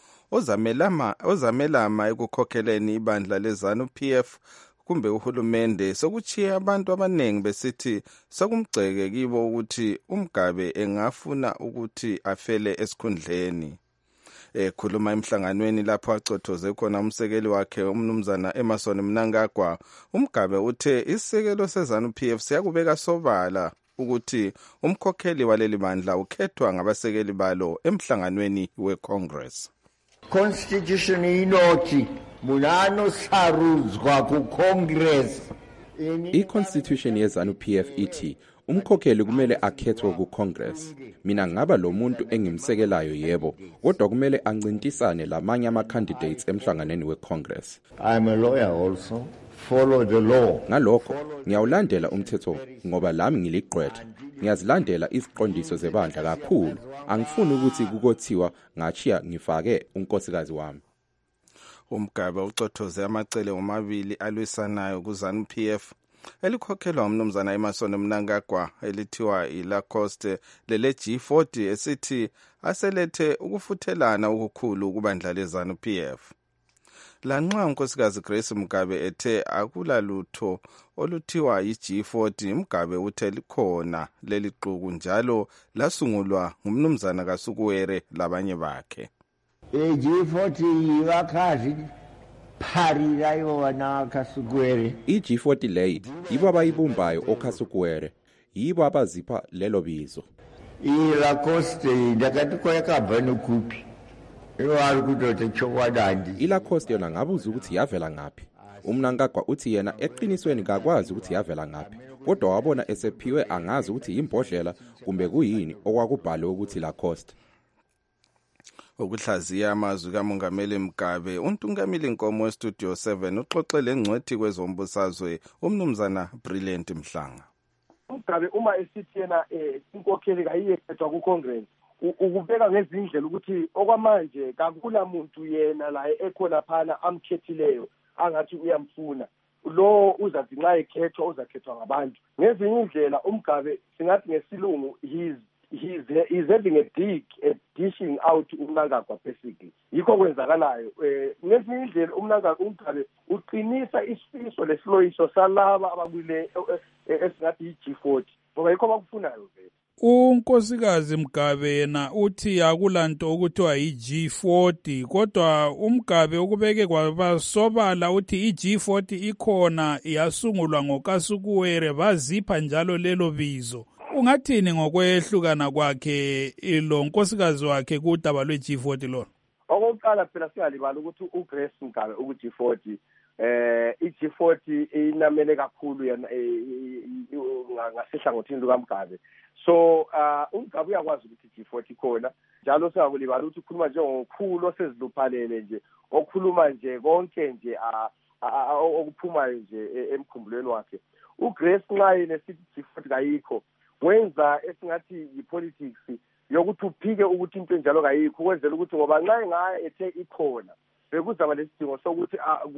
ozamelama ekukhokheleni ibandla leZANU-PF kumbe uhulumende sokuchiya abantu abanengi besithi sokumgceke kibo ukuthi uMugabe engafuna ukuthi afele esikhundleni. Ekhuluma emhlanganweni lapho acothoze khona umsekeli wakhe umnumzana Emmerson Mnangagwa, uMugabe uthe isekelo seZANU-PF siyakubeka sobala ukuthi umkhokheli waleli bandla ukhethwa ngabasekeli balo emhlanganweni weCongress. Constitution inothi munano sarudzwa ku-Congress. I-Constitution yeZANU-PF ithi umkhokheli kumele akhethwe ku-Congress. Mina ngaba lo muntu engimsekelayo yebo, kodwa kumele ancintisane lamanye ama-candidates emhlanganweni we-Congress. I'm a lawyer also. Follow the law. Ngalokho ngiyawulandela umthetho ngoba lami ngiliqwetha. Ngiyazilandela iziqondiso zebandla kakhulu. Angifuni ukuthi kukothiwa ngachiya ngifake unkosikazi wami. uMugabe ucothoze amacele omabili alwisanayo kuZANU-PF elikhokhelwa umnumzana Emmerson Mnangagwa elithiwa iLacoste lele-G40 esithi aselethe ukufuthelana okukhulu kubandla leZANU-PF. Lanxa unkosikazi Grace Mugabe ethe akulalutho oluthiwa iG40, Mugabe uthe likhona leli xuku njalo lasungulwa ngumnumzana kaSukuwere labanye bakhe. G40 yivakhazi pharira yona kaSukuwere. iG40 leyi yibo abayibumbayo oKhasukuwere, yibo abazipha lelo bizo. iLacoste ndakati kwayakabva nokuphi iwari kutote chokwadandi. iLacoste yona ngabuza ukuthi yavela ngaphi. uMnangagwa uthi yena eqinisweni kakwazi ukuthi yavela ngaphi, kodwa wabona esephiwe angazi ukuthi imbodlela kumbe kuyini okwakubhalwe ukuthi Lacoste. Ukuhlaziya amazwi kaMongameli Mugabe, uNtungamili Nkomo weStudio 7 uxoxele ngcwethi kwezombusazwe umnumzana Brilliant Mhlanga. Mugabe uma esithi yena inkokheli kayiyekhethwa kuCongress ukubeka ngezindlela ukuthi okwamanje kakula muntu yena la ekhona phana amkhethileyo angathi uyamfuna. Lo uzathi nxa ekhethwa uzakhethwa ngabantu. Ngezinye indlela uMugabe singathi ngesilungu he's having a dig at dishing out uMnangagwa basically. Yikho kwenzakalayo. Ngezinye indlela uMngabe uqinisa isifiso lesloyiso salaba abakule esingathi iG40. Ngoba yikho bakufunayo vele. uNkosikazi Mgabe yena uthi akulanto ukuthiwa iG40 kodwa uMgabe ukubeke kwabasobala uthi iG40 ikhona yasungulwa ngoKasukuwere bazipha njalo lelo bizo. Ungathini ngokwehlukana kwakhe lo nkosikazi wakhe kudaba lweG40 lo? Okokuqala phela singalibala ukuthi uGrace Mgabe uG40 iG40 inamele kakhulu yana ngasehlangothini lukaMgabe. So uMgabe uyakwazi ukuthi iG40 khona njalo singakulibala ukuthi ukhuluma njengokhulu oseziluphalele nje okhuluma nje konke nje okuphumayo nje emkhumbulweni wakhe. uGrace nxa yenesithi iG40 kayikho wenza esingathi ipolitics yokuthi uphike ukuthi into enjalo kayikho kwenzela ukuthi ngoba nxa ngaya ethe ikhona bekuzaba lesidingo sokuthi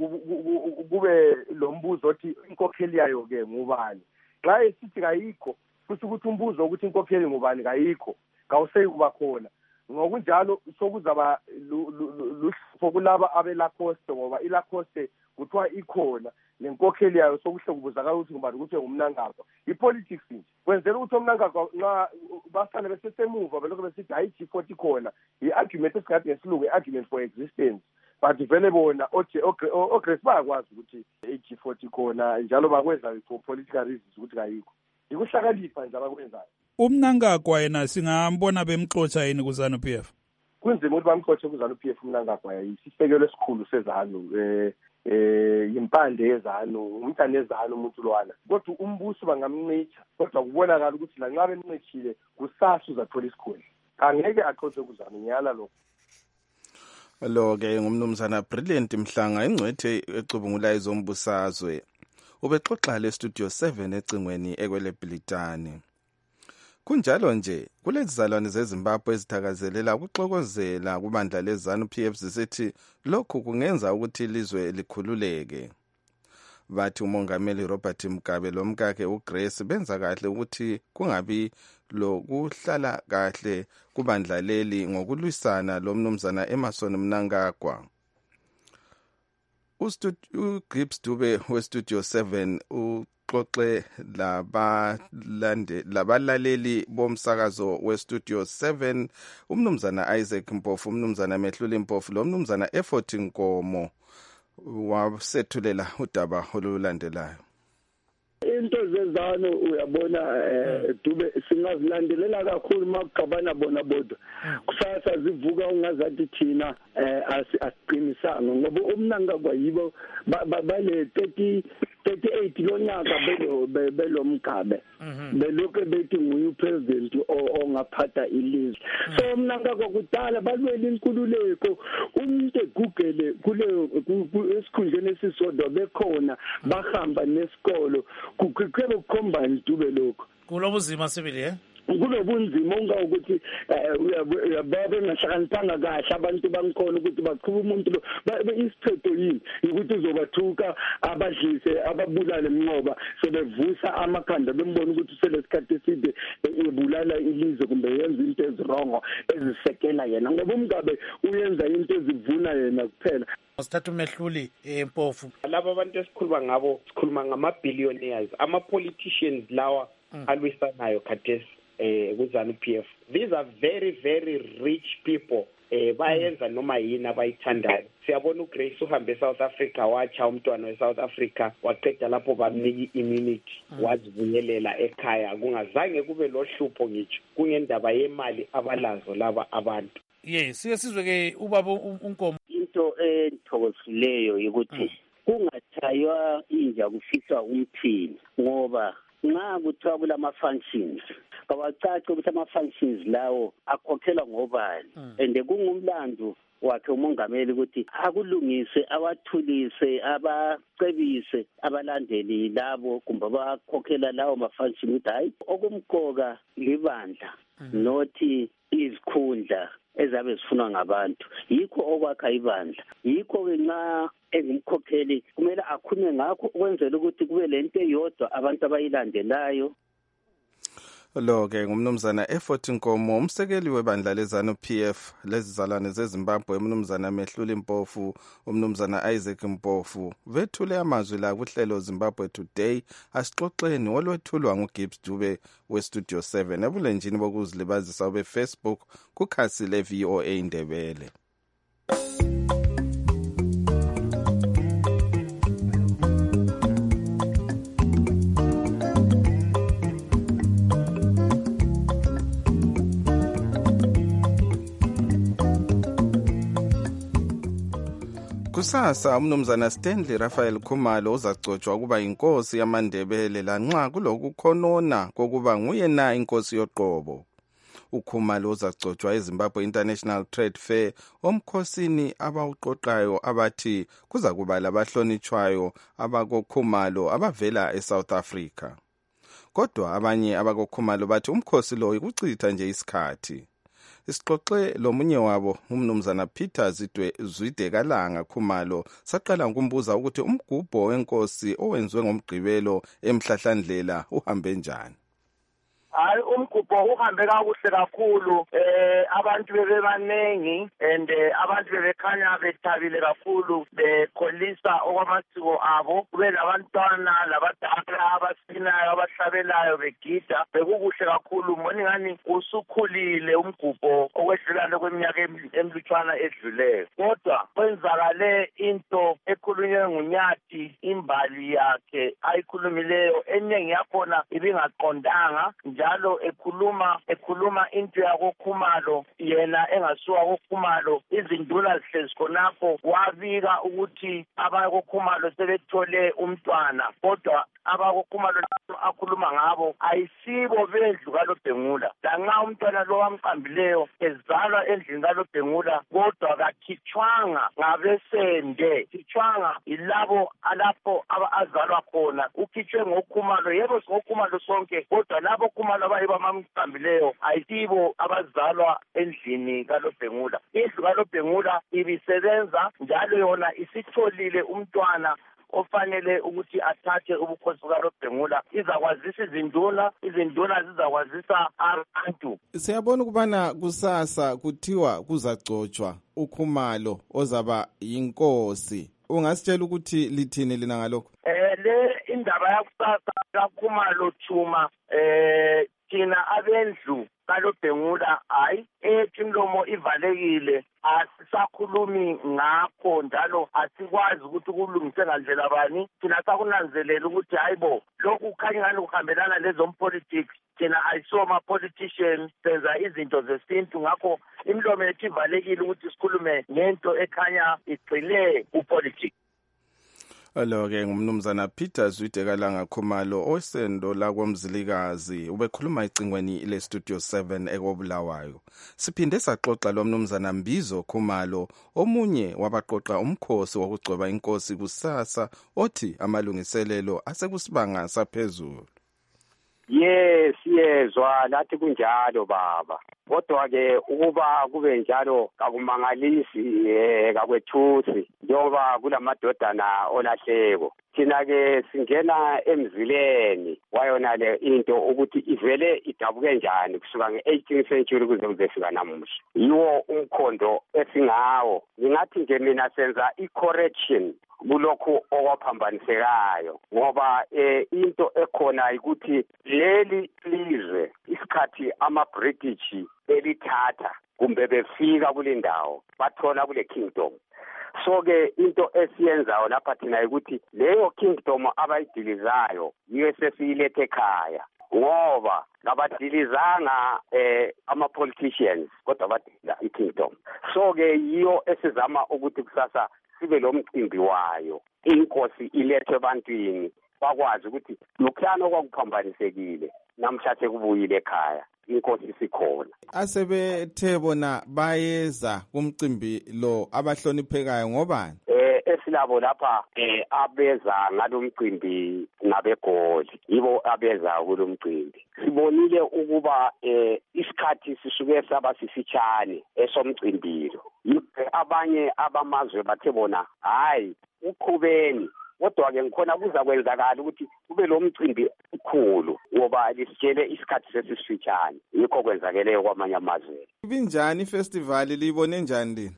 kube lo mbuzo othi inkokheli yayo ke ngubani. Nxa esithi kayikho futhi ukuthi umbuzo ukuthi inkokheli ngubani kayikho kawuseyi kuba khona. Ngokunjalo sokuzaba luhlupho kulaba abelacoste ngoba ilacoste kuthiwa ikhona lenkokheli yayo sokuhle kubuzakala ukuthi ngubani ukuthi ngumNangagwa. Ipolitics nje kwenzela ukuthi uMnangagwa nxa basale besesemuva belokho besithi hayi iG40 khona i-argument esingathi ngesilungu i-argument for existence. But vele bona oGrace bayakwazi ukuthi iG40 khona njalo bakwenza for political reasons ukuthi kayikho. Ikuhlakanipha nje abakwenzayo. uMnangagwa yena singambona bemxotsha yini kuZANU-PF? Kunzima ukuthi bamxotshe kuZANU-PF uMnangagwa yisisekelo esikhulu seZANU yimpande yeZANU umntana yeZANU umuntu lwana. Kodwa umbuso bangamnqitsha kodwa kubonakala ukuthi la nxa benqitshile kusasa uzathola isikhundla. Angeke axotshe kuZANU ngiyala lokho. Lo-ke ngumnumzana Brilliant Mhlanga ingcwethe ecubungulayo zombusazwe. Ubexoxa le-Studio 7 ecingweni ekweleBhilitani. Kunjalo nje kulezizalwane zeZimbabwe ezithakazelela ukuxokozela kubandla leZANU-PF zisithi lokhu kungenza ukuthi ilizwe likhululeke. Bathi uMongameli Robert Mugabe lomkakhe uGrace benza kahle ukuthi kungabi lokuhlala kahle kubandla leli ngokulwisana lomnumzana Emmerson Mnangagwa. uGibbs Dube weStudio 7 uxoxe labalaleli bomsakazo weStudio 7 umnumzana Isaac Mpofu, umnumzana Mehluli Mpofu lo mnumzana Effort Nkomo wasethulela udaba olulandelayo. Into zeZANU uyabona Dube singazilandelela kakhulu makugabana bona bodwa kusasa zivuka ungazathi thina asiqinisanga ngoba uMnangagwa yibo bale 38 lonyaka belo Mugabe belokho bethi nguye upresident ongaphatha ilizwe. So uMnangagwa kudala balwela inkululeko umuntu egugele kule esikhundleni esisodwa bekhona bahamba nesikolo kukhwele ukukhomba Dube lokho kulobuzima sibili kulobunzima ungawukuthi uyababe ngahlakaniphanga kahle abantu bangikhona ukuthi baqhuba umuntu lo isiphetho yini ukuthi uzobathuka abadlise ababulale emnqoba sebevusa amakhanda bembona ukuthi selesikhathi eside ebulala ilizwe kumbe yenza into ezirongo ezisekela yena ngoba uMgabe uyenza into ezivuna yena kuphela. Sithatha uMehluli Mpofu. Laba abantu esikhuluma ngabo sikhuluma ngama-billionaires ama-politicians lawa alwisanayo khathesi kuZANU-PF. These are very very rich people bayenza noma yini abayithandayo. Siyabona uGrace uhambe eSouth Africa wacha umntwana weSouth Africa waqeda lapho bamnika immunity wazibuyelela ekhaya kungazange kube lohlupho ngitsho kungendaba yemali abalazo laba abantu. Yes sike sizwe ke ubaba uNkomo. Into ethokozisileyo ukuthi kungathaywa inja kufiswa umphini ngoba nxa kuthiwa kulama-functions kawacace ukuthi ama-functions lawo akhokhelwa ngobani and kungumlando wakhe umongameli ukuthi akulungise awathulise abacebise abalandeli labo kumbe abakhokhela lawo ma-function ukuthi hayi okumqoka libandla nothi izikhundla ezabe zifunwa ngabantu yikho okwakha ibandla yikho-ke nxa engumkhokheli kumele akhulume ngakho ukwenzela ukuthi kube lento eyodwa abantu abayilandelayo. Lo-ke ngumnumzana Effort Nkomo, umsekeli webandla lezanu PF lezizalwane zeZimbabwe, umnumzana Mehluli Mpofu, umnumzana Isaac Mpofu. Vethule amazwi la kuhlelo Zimbabwe Today, asixoxeni olwethulwa nguGibbs Dube weStudio 7 ebulenjini bokuzilibazisa beFacebook kukhasi leVOA Indebele. Kusasa umnumzana Stanley Raphael Khumalo uzacotshwa ukuba inkosi yamaNdebele lanxa kulokukhonona kokuba nguye na inkosi yoqobo. uKhumalo uzacotshwa eZimbabwe International Trade Fair omkhosini abawuqoqayo abathi kuza kuba labahlonitshwayo abakoKhumalo abavela eSouth Africa. Kodwa abanye abakoKhumalo bathi umkhosi lo ukuchitha nje isikhathi. Isixoxe lomunye wabo umnumzana Peter Zwidekalanga Khumalo saqala ukumbuza ukuthi umgubho wenkosi owenziwe ngomgqibelo eMhlahlandlela uhambe njani. Hayi umgubho uhambe kakuhle kakhulu abantu bebebanengi and abantu bebekhanya bethabile kakhulu bekholisa okwamasiko abo kube labantwana labadala abasinayo abahlabelayo begida bekukuhle kakhulu mbona ngani usukhulile umgubho okwedlulana kweminyaka emlutshwana edluleyo kodwa kwenzakale into ekhulunywe nguNyathi imbali yakhe ayikhulumileyo eningi yakhona ibingaqondanga njalo ekhuluma into yakoKhumalo yena engasuka koKhumalo izinduna zihlezi khonapho wabika ukuthi abakoKhumalo sebethole umntwana kodwa abakoKhumalo akhuluma ngabo ayisibo bendlu kaLobhengula lanxa umntwana lo wamqambileyo ezalwa endlini kaLobhengula kodwa kakhitshwanga ngabesende khitshwanga ilabo alapho azalwa khona ukhitshwe ngoKhumalo yebo ngoKhumalo sonke kodwa labo Khumalo abayibamamqambileyo ayisibo abazalwa endlini kaLobhengula indlu kaLobhengula ibisebenza njalo yona isitholile umntwana ofanele ukuthi athathe ubukhosi kaLobhengula izakwazisa izinduna zizakwazisa abantu. Siyabona ukubana kusasa kuthiwa kuzacotshwa uKhumalo ozaba yinkosi. Ungasitshela ukuthi lithini lina ngalokho? Le indaba yakusasa kaKhumalo Chuma thina abendlu kaLobhengula hayi imlomo ivalekile asisakhulumi ngakho njalo asikwazi ukuthi kulungise ngandlela bani thina sakunanzelela ukuthi hayibo lokhu kukhanya ngani kuhambelana lezompolitics thina ayisoma politician senza izinto zesintu ngakho imlomo yethu ivalekile ukuthi sikhulume ngento ekhanya igcile upolitics. Alo-ke ngumnumzana Peter Zwidekalanga Khumalo osendo lakwamzilikazi ubekhuluma icingweni leStudio 7 ekobulawayo. Siphinde saxoxa lo mnumzana Mbizo Khumalo omunye wabaqoqa umkhosi wokugcoba inkosi kusasa othi amalungiselelo asekusibanga saphezulu. Yes yezwa lathi kunjalo baba kodwa ke ukuba kube njalo kakumangalisi kakwethusi njengoba kulamadodana olahleko thina ke singena emzileni wayona le into ukuthi ivele idabuke njani kusuka nge-18th century kuze kuzefika namuhla yiwo umkhondo esingawo ngingathi nje mina senza i-correction kulokhu okwaphambanisekayo ngoba into ekhona ukuthi leli lizwe isikhathi ama-British belithatha kumbe befika kule ndawo bathola kule kingdom so-ke into esiyenzayo lapha thina ukuthi leyo kingdom abayidilizayo yiyo sesiyilethe ekhaya ngoba kabadilizanga ama-politicians kodwa badiliza i-kingdom so-ke yiyo esizama ukuthi kusasa sibe lo mcimbi wayo inkosi ilethwe ebantwini bakwazi ukuthi lokuhlano kwakuphambanisekile namhla sekubuyile ekhaya inkosi isikhona. Asebethe bona bayeza kumcimbi lo abahloniphekayo ngobani? Esilabo lapha abeza ngalomcimbi nabegoli yibo abeza kulomcimbi. Sibonile ukuba isikhathi sisuke saba sifitshane esomcimbilo. Abanye abamazwe bathe bona hayi uqhubeni kodwa-ke ngikhona kuza kwenzakala ukuthi kube lo mcimbi mkhulu ngoba lisitshele isikhathi sesifitshane yikho kwenzakeleyo kwamanye amazwe. Ibinjani ifestival liyibone njani lina?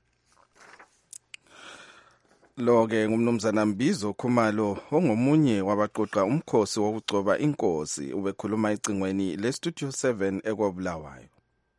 Lo-ke ngumnumzana Mbizo Khumalo ongomunye wabaqoqa umkhosi wokugcoba inkosi ubekhuluma ecingweni leStudio 7 eKobulawayo.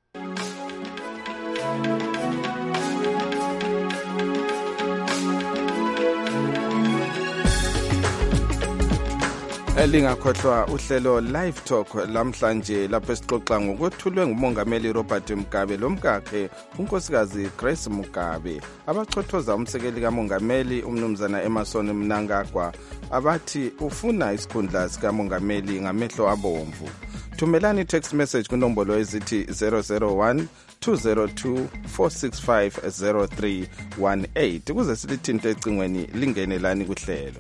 Elingakhohlwa uhlelo Live Talk lamhlanje lapho esixoxa ngokwethulwe ngumongameli Robert Mugabe lomkakhe unkosikazi Grace Mugabe abachothoza umsekeli kamongameli umnumzana Emerson Mnangagwa abathi ufuna isikhundla sikamongameli ngamehlo abomvu. Thumelani text message kunombolo ezithi 001 202 465 0318 ukuze silithinte ecingweni lingenelani kuhlelo.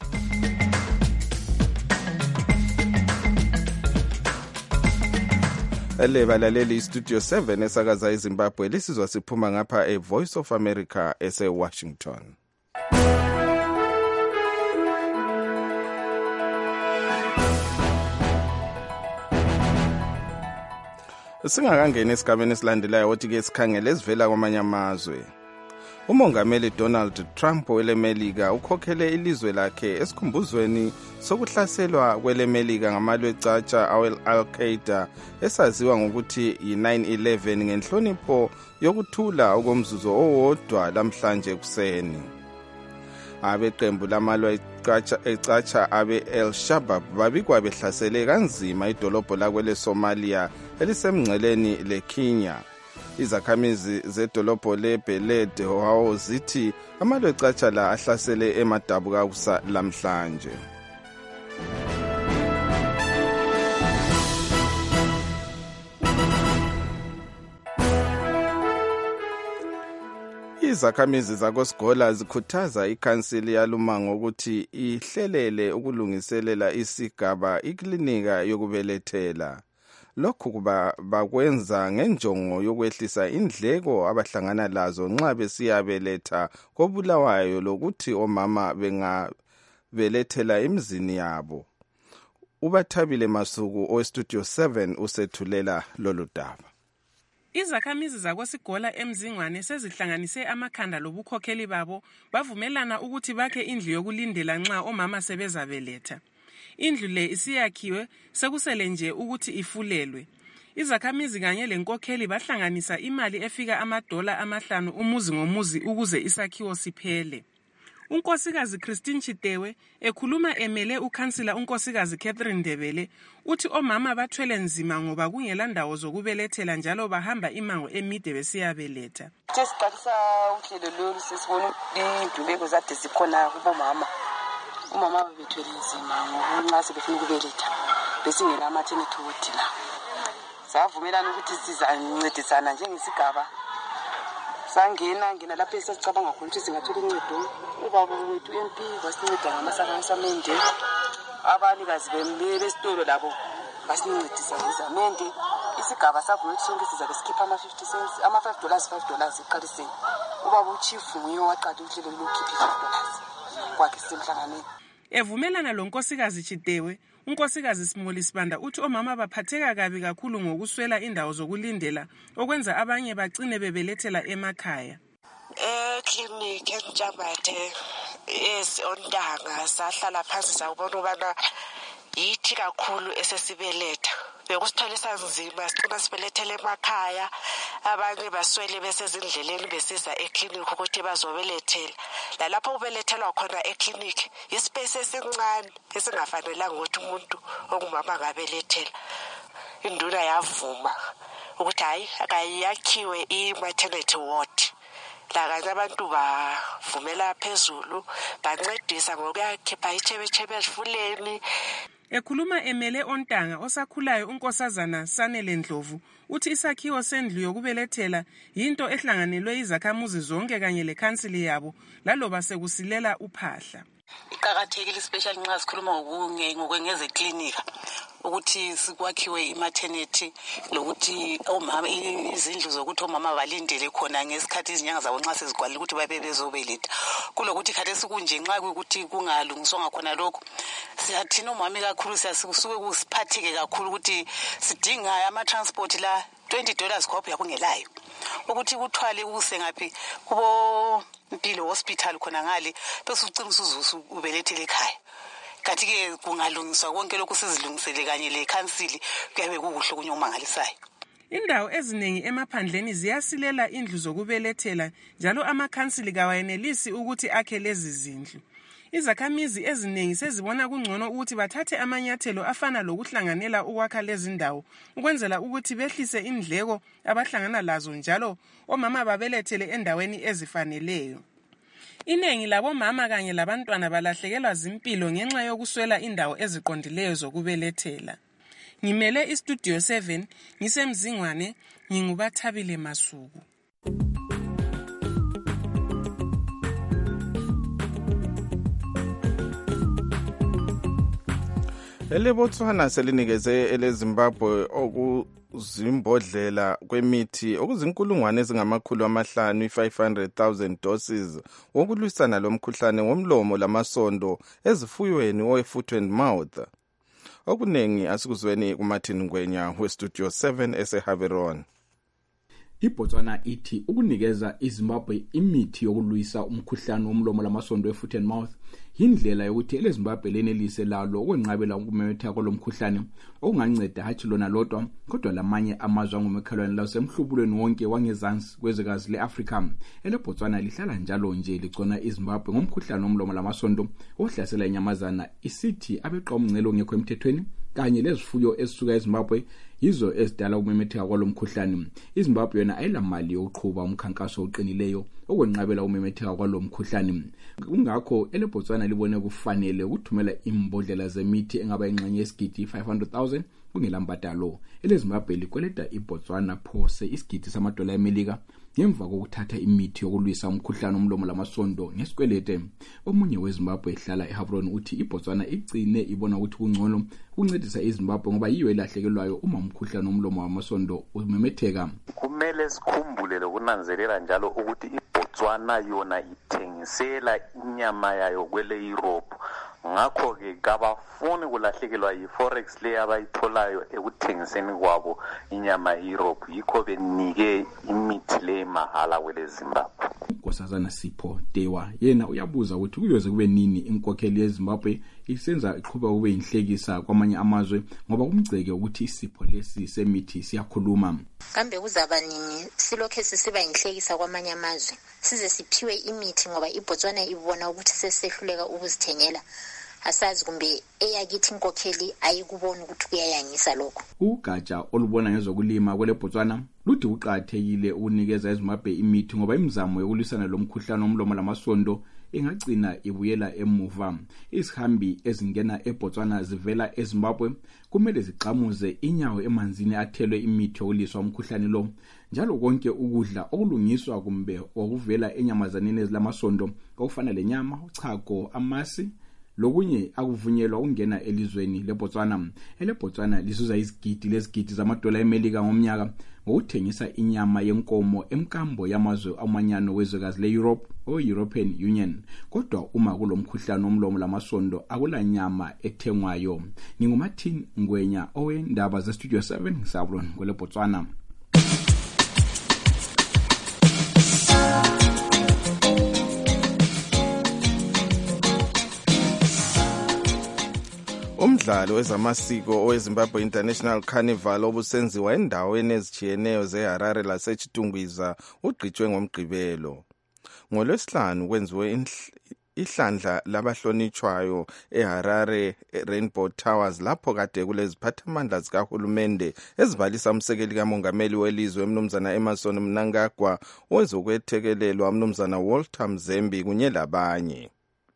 Balaleli Studio 7 esakaza eZimbabwe lisizwa siphuma ngapha eVoice of America ese-Washington. Singakangena esigabeni esilandelayo othi-ke sikhangele esivela kwamanye amazwe. Umongameli Donald Trump welemelika ukhokhele ilizwe lakhe esikhumbuzweni sokuhlaselwa kwelemelika ngamalwe ecatsha Al-Qaeda esaziwa ngokuthi yi-9/11 ngenhlonipho yokuthula okomzuzu owodwa lamhlanje kuseni. Abeqembu lamalwe ecatsha abe-El-Shabaab babikwa behlasele kanzima idolobho lakwele Somalia elisemngceleni leKenya. Izakhamizi zedolobho leBeled Hawo zithi amalwe ecatsha la ahlasele emadabuka kusa lamhlanje. Izakhamizi zakoSigola zikhuthaza ikhansili yalumango ukuthi ihlelele ukulungiselela isigaba iklinika yokubelethela. Lokhu bakwenza ngenjongo yokwehlisa indleko abahlangana lazo nxa besiyabeletha koBulawayo lokuthi omama bengabelethela emzini yabo. Ubathabile Masuku oStudio 7 usethulela lolu daba. Izakhamizi zakoSigola emzingwane sezihlanganise amakhanda lobukhokheli babo bavumelana ukuthi bakhe indlu yokulindela nxa omama sebezabeletha. Indlu le isiyakhiwe sekusele nje ukuthi ifulelwe. Izakhamizi kanye lenkokheli bahlanganisa imali efika $5 umuzi ngomuzi ukuze isakhiwo siphele. Unkosikazi Christine Chitewe ekhuluma emele ukhansila unkosikazi Catherine Ndebele uthi omama bathwele nzima ngoba kungela ndawo zokubelethela njalo bahamba imango emide besiyabeletha. Sesiqalisa uhlelo lolu sesibona indluleko zade zikhona kubomama. Umama bethwele nzima ngoba nxa sebefuna ukubeletha besingena maternity ward la. Savumelana ukuthi sizancedisana njengesigaba. Ngena lapha esicabanga khona ukuthi singathola uncedo. Ubaba wethu MP wasinceda ngamasamende. Abanikazi besitolo labo basincedisa ngezamende. Isigaba savume ukuthi sonke sizabe sikhipha ama-50 cents, $5 iqaliseni. Ubaba uchief nguye waqala uhlelo lokukhipha $5 kwakhe semhlanganweni. Evumelana lo nkosikazi Chitewe, unkosikazi Smoli Sibanda uthi omama baphatheka kabi kakhulu ngokuswela indawo zokulindela okwenza abanye bagcine bebelethela emakhaya. Clinic eNjabathe eSontanga sahlala phansi sawubona ubana yithi kakhulu esesibeletha. Bekusitholisa nzima sicina sibelethele emakhaya, abanye baswele besezindleleni besiza eclinic ukuthi bazobelethela. Lapho ubelethelwa khona eclinic ispace esincane esingafanelanga ukuthi umuntu ongumama ngabelethela. Induna yavuma ukuthi hayi akayakhiwe i-maternity ward. Lakanye abantu bavumela phezulu bancedisa ngokuyakhipha ichebechebe ezifuleni. Ekhuluma emele Ontanga osakhulayo unkosazana Sanele Ndlovu uthi isakhiwo sendlu yokubelethela yinto ehlanganelwe izakhamuzi zonke kanye lekhansili yabo laloba sekusilela uphahla. iqakathekile especially nxa sikhuluma ngokwengezeklinika ukuthi sikwakhiwe imaternity lokuthi omama izindlu zokuthi omama balindele khona ngesikhathi izinyanga zabo nxa sezigcwalile ukuthi babe bezobeletha kulokuthi khathesi kunje nxa kuyikuthi kungalungiswanga khona lokho siyathina omama kakhulu siyasuke kusiphatheke kakhulu ukuthi sidinga ama-transport la $20 khophi yakungelayo ukuthi kuthwale ukuse ngaphi kubo Mpilo hospital khona ngale bese ucimisa uzuzu ubelethele ekhaya kathi-ke kungalungiswa konke lokhu sizilungisele kanye lekhansili kuyabe kukuhle kunye omangalisayo. Indawo eziningi emaphandleni ziyasilela indlu zokubelethela njalo amakhansili kawayenelisi ukuthi akhe lezi zindlu. Izakhamizi eziningi sezibona kungcono ukuthi bathathe amanyathelo afana lokuhlanganela ukwakha lezi ndawo ukwenzela ukuthi behlise indleko abahlangana lazo njalo omama babelethele endaweni ezifaneleyo. Inengi labomama kanye labantwana balahlekelwa zimpilo ngenxa yokuswela indawo eziqondileyo zokubelethela. Ngimele iStudio 7 ngisemzingwane ngingubathabile Masuku. EleBotswana selinikeze eleZimbabwe okuzimbodlela kwemithi okuzinkulungwane ezingamakhulu amahlanu 500,000 doses wokulwisana lomkhuhlane womlomo lamasondo ezifuyweni owe-foot and mouth. Okunengi asikuzweni kuMartin Ngwenya weStudio 7 eseHaveron. iBotswana ithi ukunikeza iZimbabwe imithi yokulwisa umkhuhlane womlomo lamasondo e-foot and mouth yindlela yokuthi eleZimbabwe lenelise lalo ukwenqabela ukumemetheka kolomkhuhlane okunganceda hatshi lona lodwa kodwa lamanye amazwe angumekhalwane lasemhlubulweni wonke wangezansi kwezwekazi leAfrika. EleBotswana lihlala njalo nje ligcona iZimbabwe ngomkhuhlane womlomo lamasondo ohlasela inyamazana isithi abeqa umngcelo ngekho emthethweni kanye lezifuyo ezisuka eZimbabwe yizo ezidala ukumemetheka kwalomkhuhlane. iZimbabwe yona ayilamali yokuqhuba umkhankaso oqinileyo okwenqabela ukumemetheka kwalomkhuhlane. Kungakho eleBotswana libone kufanele ukuthumela imbodlela zemithi engaba ingxenye yesigidi 500,000 kungelambadalo. EleZimbabwe likweleta iBotswana phose isigidi $1 eMelika ngemva kokuthatha imithi yokulwisa umkhuhlane womlomo lamasondo ngesikwelete. Omunye weZimbabwe ehlala eHaveron uthi iBotswana igcine ibona ukuthi kungcono ukuncedisa iZimbabwe ngoba yiyo elahlekelwayo uma umkhuhlane womlomo lamasondo umemetheka. Kumele sikhumbule lokunanzelela njalo ukuthi iBotswana yona ithengisela inyama yayo kwele Europe. Ngakho-ke kabafuni kulahlekelwa yi-forex le abayitholayo ekuthengiseni kwabo inyama e-Europe, yikho benike imithi le mahala kwele Zimbabwe. Nkosazana Sipho Dewa yena uyabuza ukuthi kuyoze kube nini inkokheli yeZimbabwe isenza iqhubeka kube inhlekisa kwamanye amazwe ngoba kumgceke ukuthi isipho lesi semithi siyakhuluma. Kambe kuzaba nini silokhe sisiba inhlekisa kwamanye amazwe size siphiwe imithi ngoba iBotswana ibona ukuthi sesehluleka ukuzithengela? Asazi kumbe eyakithi inkokheli ayikubona ukuthi kuyayangisa lokho. Ugatsha olubona ngezokulima kweleBotswana luthi kuqakathekile ukunikeza iZimbabwe imithi ngoba imizamo yokulwisana lomkhuhlane womlomo lamasondo ingagcina ibuyela emuva. Izihambi ezingena eBotswana zivela eZimbabwe kumele ziqhamuze inyawo emanzini athelwe imithi yokulwiswa umkhuhlane lo. Njalo konke ukudla okulungiswa kumbe okuvela enyamazaneni ezilamasondo okufana lenyama, uchago, amasi lokunye akuvunyelwa ukungena elizweni leBotswana. EleBotswana lisuza izigidi lezigidi $1 eMelika ngomnyaka ngokuthengisa inyama yenkomo emkambo yamazwe amanyano wezwekazi leEurope o-European Union. Kodwa uma kulomkhuhlane womlomo lamasondo akula nyama ethengwayo. NginguMartin Ngwenya owendaba zeStudio 7 ngisablon kweleBotswana. Umdlalo wezamasiko oweZimbabwe International Carnival obusenziwa endaweni ezijiyeneyo zeHarare laseChitungwiza ugqitshwe ngomgqibelo. NgoLwesihlanu kwenziwe ihlandla labahlonitshwayo eHarare Rainbow Towers lapho kade kuleziphathamandla zikahulumende ezibalisa umsekeli kamongameli welizwe umnumzana Emmerson Mnangagwa owezokwethekelelwa umnumzana Walter Mzembi kunye labanye.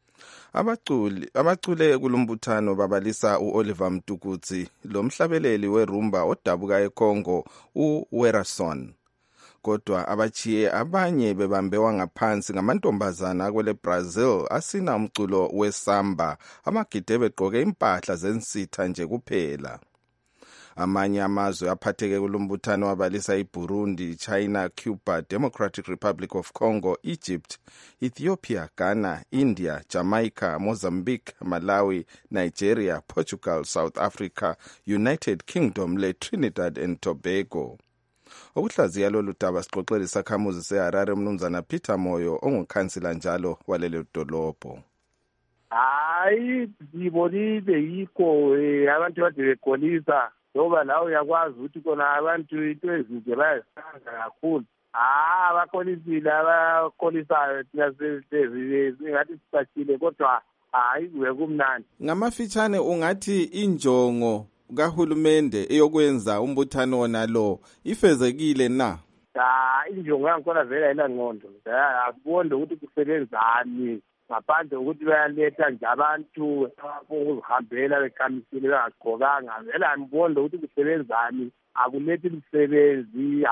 Abacule kulombuthano babalisa uOliver Mtukudzi lomhlabeleli werumba odabuka eCongo uWerason. kodwa abachiye abanye bebambewa ngaphansi ngamantombazana akwele Brazil asina umculo wesamba, amagide begqoke impahla zensitha nje kuphela. Amanye amazwe aphatheke kulombuthano wabalisa iBurundi, China, Cuba, Democratic Republic of Congo, Egypt, Ethiopia, Ghana, India, Jamaica, Mozambique, Malawi, Nigeria, Portugal, South Africa, United Kingdom le Trinidad and Tobago. Okuhlaziya lolu daba sixoxele isakhamuzi seHarare umnumzana Peter Moyo ongukhansila njalo walelo dolobho. Hayi ngibonile yikho abantu bade bekolisa ngoba lawo uyakwazi ukuthi kona abantu into ezinje bayasanda kakhulu. Abakolisile abakolisayo thina singathi sisashile kodwa hayi kumnandi. Ngamafitshane ungathi injongo kahulumende eyokwenza umbuthano wona lo ifezekile na? Injongo yangikhona vele ayilangqondo. Akubonde ukuthi kusebenzani ngaphandle ukuthi bayaletha nje abantu ukuzihambela bekhamisile bengagqokanga. Vele angibonde ukuthi kusebenzani. Akulethi imisebenzi,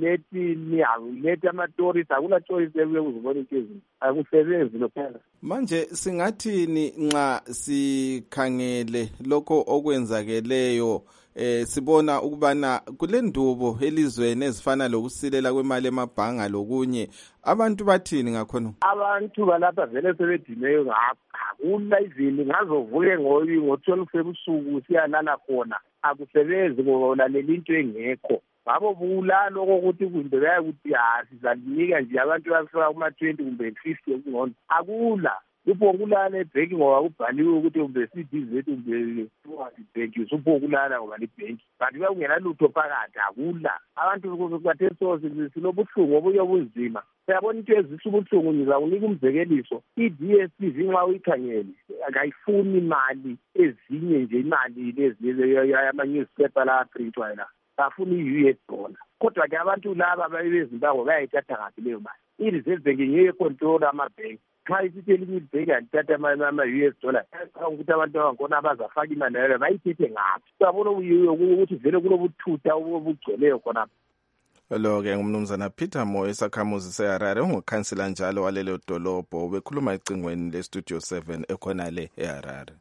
akulethi ama-tourist, akula tourist ebuye kuzibona into ezinto. Akusebenzi lophela. Manje singathini nxa sikhangele lokho okwenzakeleyo, sibona ukubana kule ndubo elizweni ezifana lokusilela kwemali emabhanga lokunye, abantu bathini ngakhona? Abantu balapha vele sebedineyo ngapha. Akula izini ngazovuke ngo-12 ebusuku siyalala khona. Akusebenzi ngolalela into engekho. Ngabo bulalo kokuthi kumbe bayakuthi sizalinika nje abantu bafika kuma-20 kumbe 50 okungcono. Akula. Upho kulala ebhenki ngoba kubhaliwe ukuthi kumbe CDZ kumbe 200 bhenki supho kulala ngoba libhenki. Kanti kungenalutho phakathi akula. Abantu bathe so sinobuhlungu obuye obunzima. Uyabona into ezisubuhlungu ngizakunika umzekeliso. I-DSTV nxa uyikhangele akayifuni imali ezinye nje imali lezi ama-newspaper la aprintwayo la. Bafuna i-US dollar. Kodwa ke abantu laba bezimbabwe bayayithatha ngaphi leyo mali. I-Reserve Bank ngeke control amabhenki. Xa isithi elinye ibhenki alithatha ama-US dollar, ukuthi abantu abankhona abazafaka imali yayo bayithethe ngaphi. Uyabona ukuthi vele kulobuthutha obugcweleyo khonapha. Lo-ke ngumnumzana Peter Moyo esakhamuzi seHarare ongukhansila njalo walelo dolobho ubekhuluma ecingweni leStudio 7 ekhona le eHarare.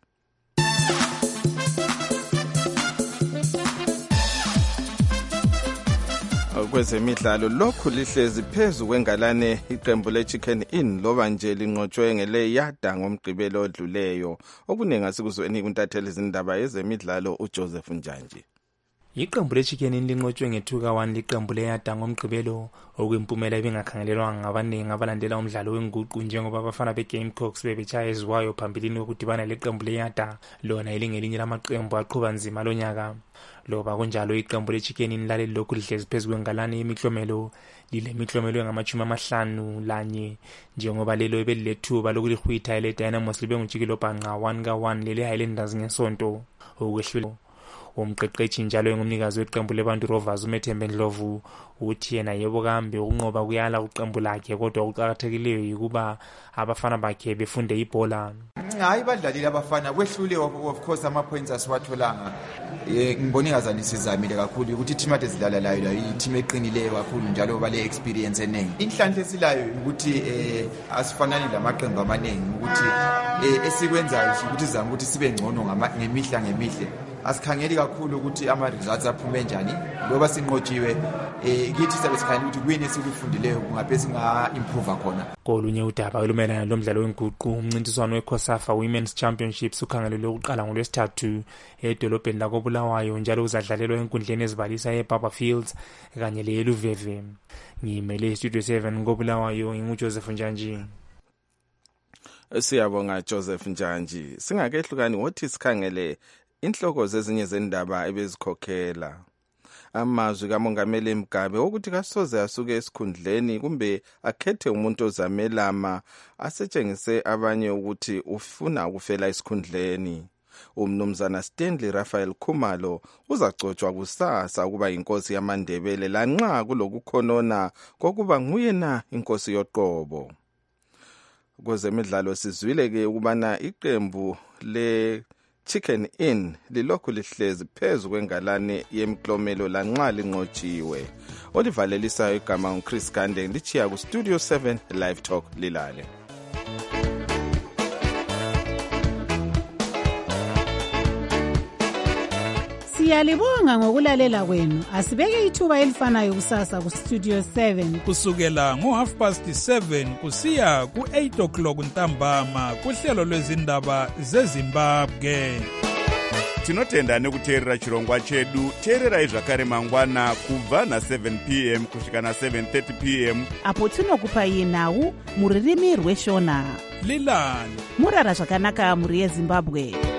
Kwezemidlalo lokhu lihlezi phezu kwengalane iqembu leChicken Inn loba nje linqotshwe ngele yada ngomgqibelo odluleyo. Okuningi asikuzweni kuntatheli izindaba yezemidlalo uJoseph Njanji. Iqembu leChicken Inn linqotshwe nge2-1 liqembu leyada ngomgqibelo okuyimpumela ebingakhangelelwanga ngabaningi abalandela umdlalo wenguqu njengoba abafana beGamecocks bebetshaya eziwayo phambilini ukudibana leqembu leyada lona elingelinye lamaqembu aqhuba nzima lonyaka. Loba kunjalo iqembu leChicken Inn lale lokhu lihlezi phezu kwengalane yemiklomelo lilemiklomelo engama-51 njengoba lelo ebelilethuba lokulihwitha ele-Dynamos libe ngujikelo bhanqa 1-1 lele-Highlanders ngesonto ukwehlula umqeqeshi njalo engumnikazi weqembu leBantu Rovers uMethembe Ndlovu uthi yena yebo kambe ukunqoba kuyala kuqembu lakhe kodwa ukuqhakathekileyo yikuba abafana bakhe befunde ibhola. Hayi badlalile abafana kwehlule of course ama-points asiwatholanga. Ngibona ingazani sizamile kakhulu ukuthi team ade zidlala layo i-team eqinileyo kakhulu njalo bale experience eningi. Inhlanhla esilayo ukuthi asifanani lamaqembu amaningi ukuthi esikwenzayo ukuthi sizama ukuthi sibe ngcono ngemihla. Asikhangeli kakhulu ukuthi ama-results aphume njani ngoba sinqotshiwe kithi sabe sikhangela ukuthi kuyini esikufundileyo kungaphela singa-improve khona. Kolunye udaba olumelana lomdlalo wenguqu umncintiswano weCOSAFA Women's Championships ukhangelelwe ukuqala ngoLwesithathu edolobheni lakoBulawayo njalo uzadlalelwa enkundleni ezibalisa eBarber Fields kanye leYeluveve. Ngimele iStudio 7 koBulawayo nginguJoseph Njanji. Siyabonga Joseph Njanji. Singakehlukani wothi sikhangele inhloko zezinye zendaba ebezikhokhela. Amazwi kaMongameli Mugabe ukuthi kasoze asuke esikhundleni kumbe akhethe umuntu ozamelama asetshengise abanye ukuthi ufuna ukufela esikhundleni. Umnumzana Stanley Raphael Khumalo uzacotshwa kusasa ukuba inkosi yamaNdebele lanxa kulokukhonona kokuba nguyena inkosi yoqobo. Kwezemidlalo sizwile ke ukubana iqembu le Chicken Inn lilokhu lihlezi phezu kwengalane yemiklomelo lanxa linqotshiwe. Olivalelisayo igama nguChris Gande lichiya ku Studio 7 Live Talk lilale. Siyalibonga ngokulalela kwenu. Asibeke ithuba elifanayo kusasa ku Studio 7 kusukela ngo7:30 kusiya ku8 o'clock ntambama kuhlelo lwezindaba zeZimbabwe. Tinotenda nekuteerera chirongwa chedu. Teererai zvakare mangwana kubva na7 p.m. kusvika na7:30 p.m. apo tinokupai nhau muririmi rweshona. Lilani murara zvakanaka muri yeZimbabwe.